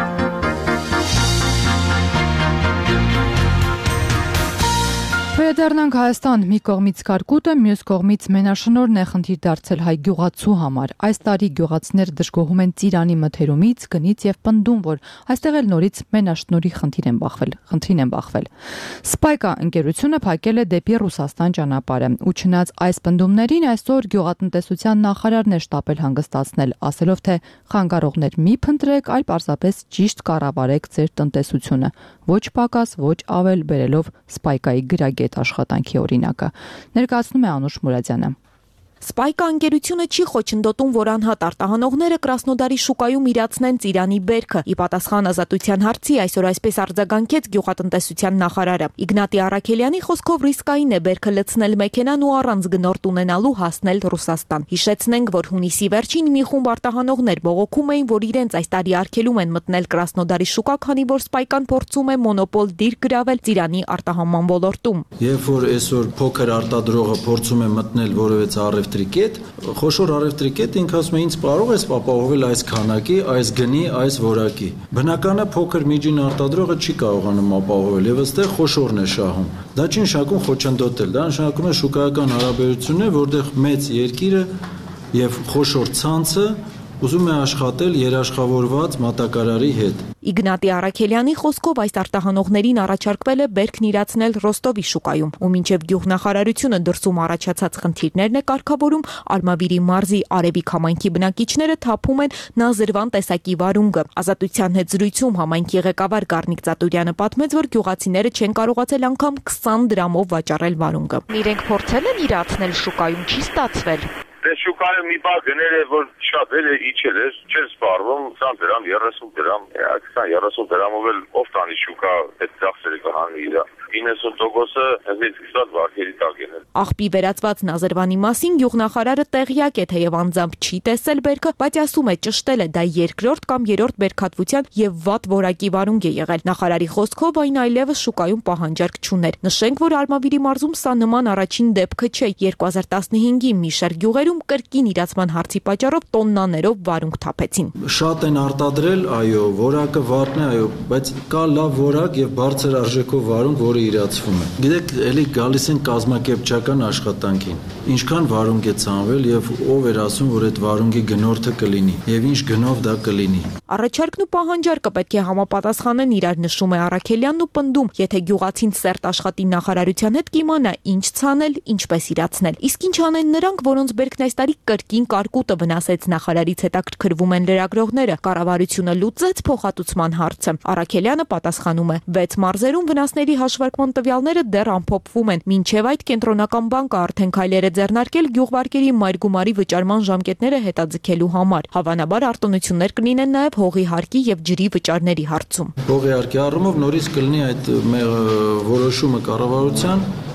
Վերադառնանք Հայաստան, մի կողմից կարկուտը, մյուս կողմից մենաշնորհն է խնդիր դարձել հայ գյուղացու համար։ Այս տարի գյուղացիները դժգոհում են ծիրանի մթերումից, գնից եւ պնդում, որ այստեղ էլ նորից մենաշնորհի խնդիր են բախվել, խնդրին են բախվել։ Սպայկա ընկերությունը փակել է դեպի Ռուսաստան ճանապարհը, ու չնայած այս պնդումներին այսօր գյուղատնտեսության նախարարն է շտապել հանգստացնել, ասելով թե խանգարողներ մի փնտրեք, այլ պարզապես ճիշտ կառավարեք ձեր տնտեսությունը, ոչ պակաս, ոչ ավել, բերելով Սպայկայի գրագետ աշխատանքի օրինակը։ Ներկայացնում է Անուշ Մուրադյանը։ Սպայկա ընկերությունը չի խոչընդոտում, որ անհատ արտահանողները Կրասնոդարի շուկայում իրացնեն ծիրանի բերքը։ Ի պատասխան Ազատության հարցի այսօր այսպես արձագանքեց գյուղատնտեսության նախարարը։ Իգնատի Արաքելյանի խոսքով ռիսկային է բերքը լցնել մեքենան ու առանց գնորդ ունենալու հասնել Ռուսաստան։ Հիշեցնենք, որ հունիսի վերջին մի խումբ արտահանողներ բողոքում էին, որ իրենց այս տարի արգելում են մտնել Կրասնոդարի շուկա, քանի որ Սպայկան փորձում է մոնոպոլ դիր գրավել ծիրանի արտահանման ոլորտում։ Երբ որ այսօր փոքր արտադրողը փորձում է մտնել որևէ առևտրիկետ, խոշոր առևտրիկետը ինքը ասում է ինձ կարող ես ապահովել այս քանակի, այս գնի, այս որակի։ Բնականը փոքր միջին արտադրողը չի կարողանում ապահովել եւ այստեղ խոշորն է շահում։ Դա չի նշանակում խոչընդոտել, դա նշանակում է շուկայական հարաբերություններ, որտեղ մեծ երկիրը եւ խոշոր ցանցը ուզում է աշխատել երաշխավորված մատակարարի հետ։ Իգնատի Արաքելյանի խոսքով այս արտահանողներին առաջարկվել է բերքն իրացնել Ռոստովի շուկայում, ու մինչև գյուղնախարարությունը դրսում առաջացած խնդիրներն է կարգավորում, Արմավիրի մարզի Արևիկ համայնքի բնակիչները թափում են Նազրվան տեսակի վարունգը։ Ազատության հետ զրույցում համայնքի ղեկավար Գառնիկ Ծատուրյանը պատմեց, որ գյուղացիները չեն կարողացել անգամ քսան դրամով վաճառել վարունգը։ Իրենք փորձել են իրացնել շուկայում, չի ստացվել։ Դες շուկայում մի բան գնել է, որ շատ էլ է իջել էր, չէր սպառվում քսան դրամ, երեսուն դրամ, քսան երեսուն դրամով էլ ով տանի շուկա այդ ծախսերը կհանի իրա։ իննսուն տոկոսը հենց սկսած վարկերի տակ են։ Աղբի վերածված Նազրվանի մասին գյուղնախարարը տեղյակ է, թեև անձամբ չի տեսել բերքը, բայց ասում է ճշտել է դա երկրորդ կամ երրորդ բերքատվության եւ վատ որակի վարունգ է եղել։ Նախարարի խոսքով այն այլևս շուկայում պահանջարկ չուներ։ Նշենք, որ Արմավիրի մարզում սա նման առաջին դեպքը չէ։ երկու հազար տասնհինգի մի շարք գյուղերում կրկին իրացման հարցի պատճառով տոննաներով վարունգ թափեցին։ Շատ են արտադրել, այո, որակը վատն է, այո, բայց կա լավ որակ եւ բարձր արժեքով վարունգ, որը իրացվում է։ Գիտեք, ելի գալիս են կազմակերպչական աշխատանքին։ Ինչքան վարունգ է ցանվել եւ ով էր ասում, որ այդ վարունգի գնորդը կլինի եւ ինչ գնով դա կլինի։ Առաջարկն ու պահանջարկը պետք է համապատասխանեն իրար, նշում է Արաքելյանն ու պնդում, եթե գյուղացին սերտ աշխատի նախարարության հետ կիմանա ինչ ցանել, ինչպես իրացնել։ Իսկ ինչ անեն նրանք, որոնց բերքն այս տարի կրկին կարկուտը վնասեց, նախարարից հետաքրքրվում են լրագրողները։ Կառավարությունը լուծեց փոխհատուցման հարցը։ Արաքելյանը պատասխանում է. վեց մարզերում վնասների հաշվարկման տվյալները դեռ ամփոփվում են։ Մինչև այդ կենտրոնական բանկը արդեն քայլեր է ձեռնարկել գյուղվարկերի մայրգումարի վճարման ժամկետները հետաձգելու համար։ Հավանաբար արտոնություններ կլինեն նաև հողի հարկի եւ ջրի վճարների հարցում։ Հողի հարկի առումով նորից կլինի այդ որոշումը կառավարության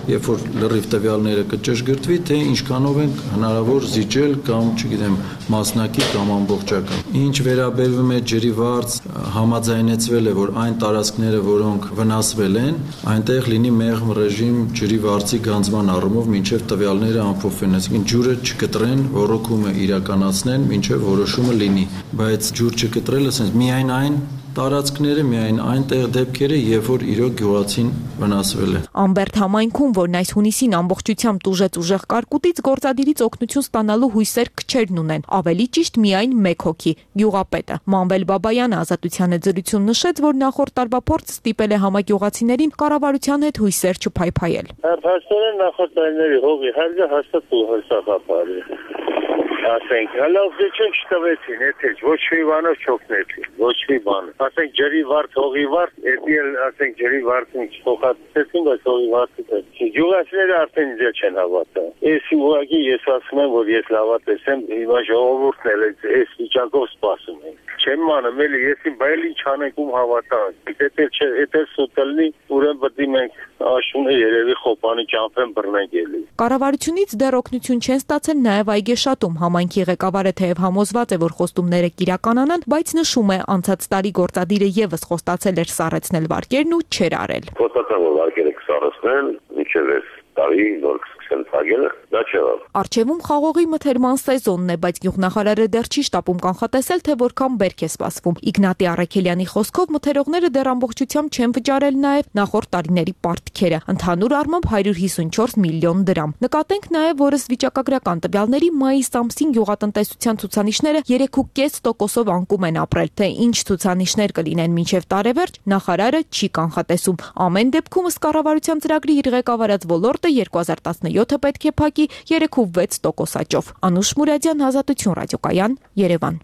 երբ որ լրիվ տվյալները կճշգրտվի, թե ինչքանով են հնարավոր զիջել կամ, չգիտեմ, մասնակի կամ ամբողջական։ Ինչ վերաբերվում է ջրի վարձ, համաձայնեցվել է, որ այն տարածքները, որոնք վնասվել են, այնտեղ լինի մեղմ ռեժիմ ջրի վարձի գանձման առումով, մինչև տվյալները ամփոփվեն, այսինքն ջուրը չկտրեն, ռոռոկումը իրականացնեն, մինչև որոշումը լինի, բայց ջուր չկտրելը sense միայն այն տարածքները, միայն այնտեղ դեպքերը, երբ որ իրոք գյուղացին վնասվել է։ Ամբերտ համայնքում, որն այս հունիսին ամբողջությամբ տուժեց ուժեղ կարկուտից, գործադիրից օգնություն ստանալու հույսեր քչերն ունեն, ավելի ճիշտ միայն մեկ հոգի՝ գյուղապետը։ Մանվել Բաբայանը Ազատության հետ զրույցում նշեց, որ նախորդ տարվա փորձը ստիպել է համագյուղացիներին կառավարության հետ հույսեր չփայփայել։ Հաստորեն նախորդ տարիների հողի հարգը հաստատ ու հստակապար է։ Ասենք, հալով դեչեն չտվեցին, եթե ոչ մի բանով չօգնեցին, ոչ մի բան։ Ասենք ջրի վարձ, հողի վարձ, էդի էլ ասենք ջրի վարձին չփոխադրեցին, բայց հողի վարձը գյուղացիները արդեն ինձ չեն հավատա։ Ես ուղղակի ես ասում եմ, որ ես լավատես եմ, հիմա ժողովուրդն էլ այս վիճակով սպասում են։ Չեմ մանում, էլի ես իմ բայել ինչ անենք ում հավատա։ Եթե չէ, եթե սուտելնի, ուրեմն պետք է մենք աշունը երևի խոպանի ճամփեն բռնենք էլի։ Կառավարությունից դեռ օգնություն չեն ստացել նաև Այգեշատում։ Համայնքի ղեկավարը թեև համոզված է, որ խոստումները կիրականանան, բայց նշում է, անցած տարի գործադիրը եւս խոստացել էր սառեցնել վարկերն ու չէր արել։ Խոստացան, որ վարկերը կսառեցնեն, միջև այս տարի նոր կսկսեն թագելը, դա չէ։ Արջևում խաղողի մթերման սեզոնն է, բայց գյուղնախարարը դեռ չի շտապում կանխատեսել, թե որքան բերք է սպասվում։ Իգնատի Առաքելյանի խոսքով մթերողները դեռ ամբողջությամբ չեն վճարել նաև նախորդ տարիների պարտքերը, ընդհանուր առմամբ հարյուր հիսունչորս միլիոն դրամ։ Նկատենք նաև, որ ըստ վիճակագրական տվյալների մայիս ամսին գյուղատնտեսության ցուցանիշները երեք կόμμα պենս տոկոսով անկում են ապրել, թե ինչ ցուցանիշներ կլինեն մինչև տարեվերջ, նախարարը չի կանխատեսում։ Ամեն դեպքում ըստ կառավարության ծրագրի իր ղեկավարած ոլորտը երկու հազար տասնյոթը պետք է փակի երեք կόμμα վեց տոկոս աճով։ Անուշ Մուրադյան, Ազատություն ռադիոկայան, Երևան։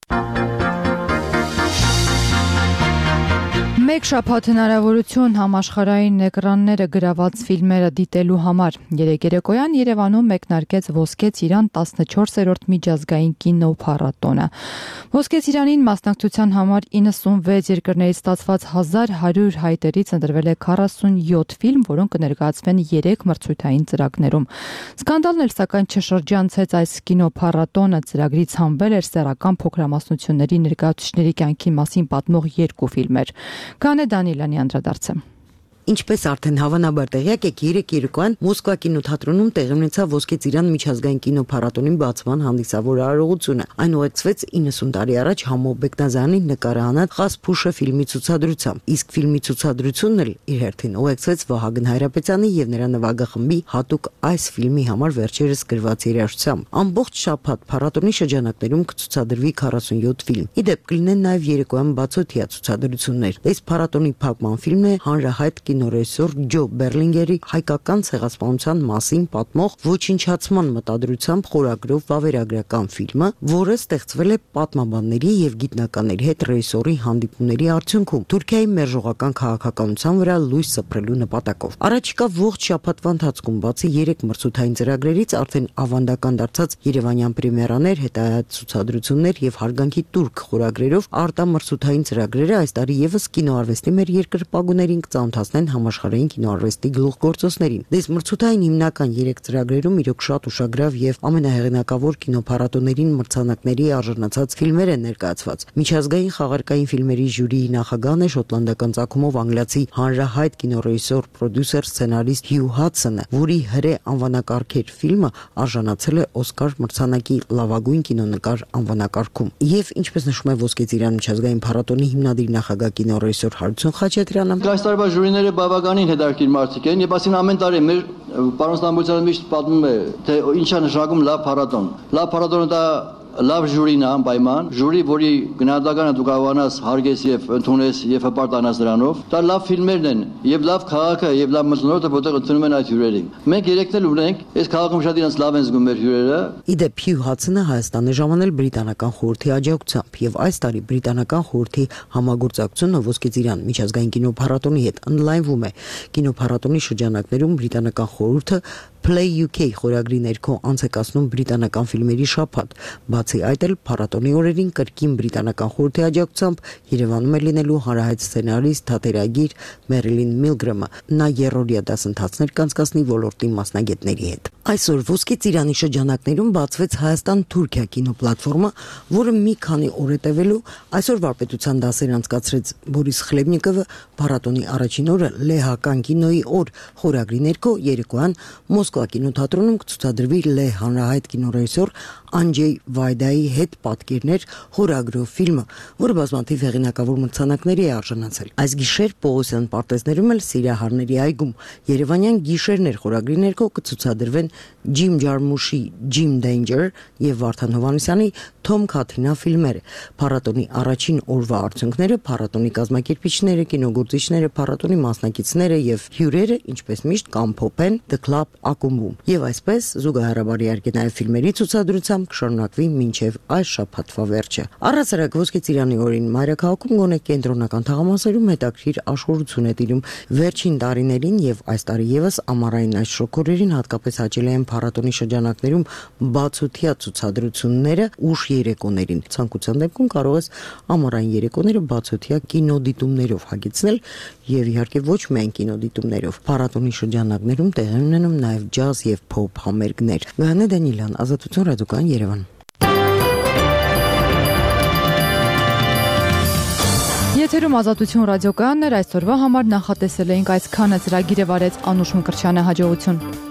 Մեկ շաբաթ հնարավորություն համաշխարհային էկրանները գրաված ֆիլմերը դիտելու համար։ Երեկ երեկոյան Երևանում մեկնարկեց Ոսկե Ծիրան տասնչորսերորդ միջազգային կինոփառատոնը։ Ոսկե Ծիրանին մասնակցության համար իննսունվեց երկրներից ստացված հազար հարյուր հայտերից ընտրվել է քառասունյոթ ֆիլմ, որոնք կներկայացվեն երեք մրցույթային ծրագրերում։ Սկանդալն էլ սակայն չշրջանցեց այս կինոփառատոնը, ծրագրից հանվել էր սեռական փոքրամասնությունների ներկայացուցիչների կյանքի մասին պատմող երկու ֆիլմեր։ Կանե Դանիելյանի անդրադարձը։ Ինչպես արդեն հավանաբար տեղյակ եք, երեկ երեկոյան Մոսկվա կինոթատրոնում տեղի ունեցավ Ոսկե Ծիրան միջազգային կինոփառատոնի բացման հանդիսավոր արարողությունը։ Այն ուղեկցվեց իննսուն տարի առաջ Համո Բեկնազյանի նկարահանած Ղասփուշը ֆիլմի ցուցադրությամբ, իսկ ֆիլմի ցուցադրությունն էլ իր հերթին ուղեկցվեց Վահագն Հայրապետյանի եւ նրա նվագախմբի հատուկ այս ֆիլմի համար վերջերս գրված երաժշտությամբ։ Ամբողջ շաբաթ փառատոնի շրջանակներում կցուցադրվի քառասունյոթ ֆիլմ։ Ի դեպ կլինեն նաեւ երեկոյան բացօթյա ցուցադրություններ։ Այս փառատոնի փակման ֆիլմն է հանրահայտ կինոռեժիսոր Ջո Բերլինգերի հայկական ցեղասպանության մասին պատմող ոչնչացման մտադրությամբ խորագրով վավերագրական ֆիլմը, որը ստեղծվել է պատմաբանների եւ գիտնականների հետ ռեժիսորի հանդիպումների արդյունքում Թուրքիայի մերժողական քաղաքականության վրա լույս սփռելու նպատակով։ Առաջիկա ողջ շաբաթվա ընթացքում բացի երեք մրցութային ծրագրերից արդեն ավանդական դարձած Երևանյան պրեմիերաներ, հետայած ցուցադրություններ եւ հարգանքի турք խորագրերով արտամրցութային ծրագրերը այս տարի եւս կինոարվեստի մեր երկրպագուներին կծանոթացնեն համաշխարհային կինոարվեստի գլուխգործոցներին։ Դες մրցութային հիմնական երեք ծրագրերում իրոք շատ ուշագրավ եւ ամենահեղինակավոր կինոփառատոներին մրցանակների արժանացած ֆիլմեր են ներկայացված։ Միջազգային խաղարկային ֆիլմերի ժյուրիի նախագահն է շոտլանդական ծագումով անգլիացի հանրահայտ կինոռեժիսոր, պրոդյուսեր, սցենարիստ Հյու Հադսոնը, որի հրե անվանակարգեր ֆիլմը արժանացել է Օսկար մրցանակի լավագույն կինոնկար անվանակարգում։ Եվ ինչպես նշում է Ոսկե Ծիրան միջազգային փառատոնի հիմնադիր նախագահ կինոռեժիսոր Հարություն Խաչատրյանը, այս տարվա ժյուրիները բավականին հետաքրքիր մարդիկ են, եւ ասին ամեն տարի մեր պարոն Ստամբուլյանը միշտ պատմում է, թե ինչ է նշանակում լավ փառատոն։ Լավ փառատոնը դա լավ ժյուրին է անպայման, ժյուրի, որի գնահատականը դու կարողանաս հարգես եւ ընդունես եւ հպարտանաս դրանով։ Դա լավ ֆիլմերն են եւ լավ քաղաքը եւ լավ մթնոլորտը, որտեղ ընդունում են այդ հյուրերին։ Մենք երեքն էլ ունենք, այս քաղաքում շատ իրենց լավ են զգում մեր հյուրերը։ Իդեպ Հյու Հադսոնը Հայաստան է ժամանել բրիտանական խորհրդի աջակցությամբ եւ այս տարի բրիտանական խորհրդի համագործակցությունը Ոսկե Ծիրան միջազգային կինոփառատոնի հետ ընդլայնվում է։ Կինոփառատոնի շրջանակներում բրիտանական խորհուրդը Play յու քեյ խորագրի ներքո անց է կացնում բրիտանական ֆիլմերի շաբաթ։ Բացի այդ էլ փառատոնի օրերին կրկին բրիտանական խորհրդի աջակցությամբ Երևանում է լինելու հանրահայտ սցենարիստ, թատերագիր Մերիլին Միլգրամը։ Նա երրորդյա դասընթացներ կանցկացնի ոլորտի մասնագետների հետ։ Այսօր Ոսկե ծիրանի շրջանակներում բացվեց Հայաստան-Թուրքիա կինոպլատֆորմը, որը մի քանի օր է տևելու։ Այսօր վարպետության դասեր անցկացրեց Բորիս Խլեբնիկովը, փառատոնի առաջին օրը Լեհական կինոյի օր խորագրի ներքո երեկոյան Մոսկվա կինոթատրոնում կցուցադրվի Լեհ հանրահայտ կինոռեժիսոր Անջեյ Վայդայի հետ պատկերներ խորագրով ֆիլմը, որը բազմաթիվ հեղինակավոր մրցանակների է արժանացել։ Այս գիշեր Պողոսյան պարտեզներում էլ Սիրահարների այգում Երևանյան գիշերներ խորագրի ներքո կցուցադրվեն Ջիմ Ջարմուշի Jim Danger եւ Վարդան Հովհաննիսյանի Թոմ Քաթրինա ֆիլմերը։ Փառատոնի առաջին օրվա արդյունքները փառատոնի կազմակերպիչները, կինոգործիչները, փառատոնի մասնակիցները եւ հյուրերը, ինչպես միշտ կամփոփեն The Club ակումբում։ Եվ այսպես զուգահեռաբար իհարկե նաեւ ֆիլմերի ցուցադրությամբ կշարունակվի մինչեւ այս շաբաթվա վերջը։ Առհասարակ Ոսկե ծիրանի օրին մայրաքաղաքում գոնե կենտրոնական թաղամասերում հետաքրքիր աշխորհություն է տիրում։ Վերջին տարիներին եւ այս տարի եւս ամառային այս շոկորերին հատկապես հաճելի են փառատոնի շրջանակներում բացօթյա ցուցադրությունները ուշ երեկոներին։ Ցանկության դեպքում կարող ես ամառային երեկոները բացօթյա կինոդիտումներով հագեցնել եւ իհարկե ոչ միայն կինոդիտումներով։ Փառատոնի շրջանակներում տեղի ունենում նաեւ ջազ եւ փոփ համերգներ։ Գայանե Դանիելյան, Ազատություն ռադիոկայան, Երևան։ Եթերում Ազատություն ռադիոկայանն էր, այսօրվա համար նախատեսել էինք այսքանը, ծրագիրը վարեց Անուշ Մկրտչյանը, հաջողություն։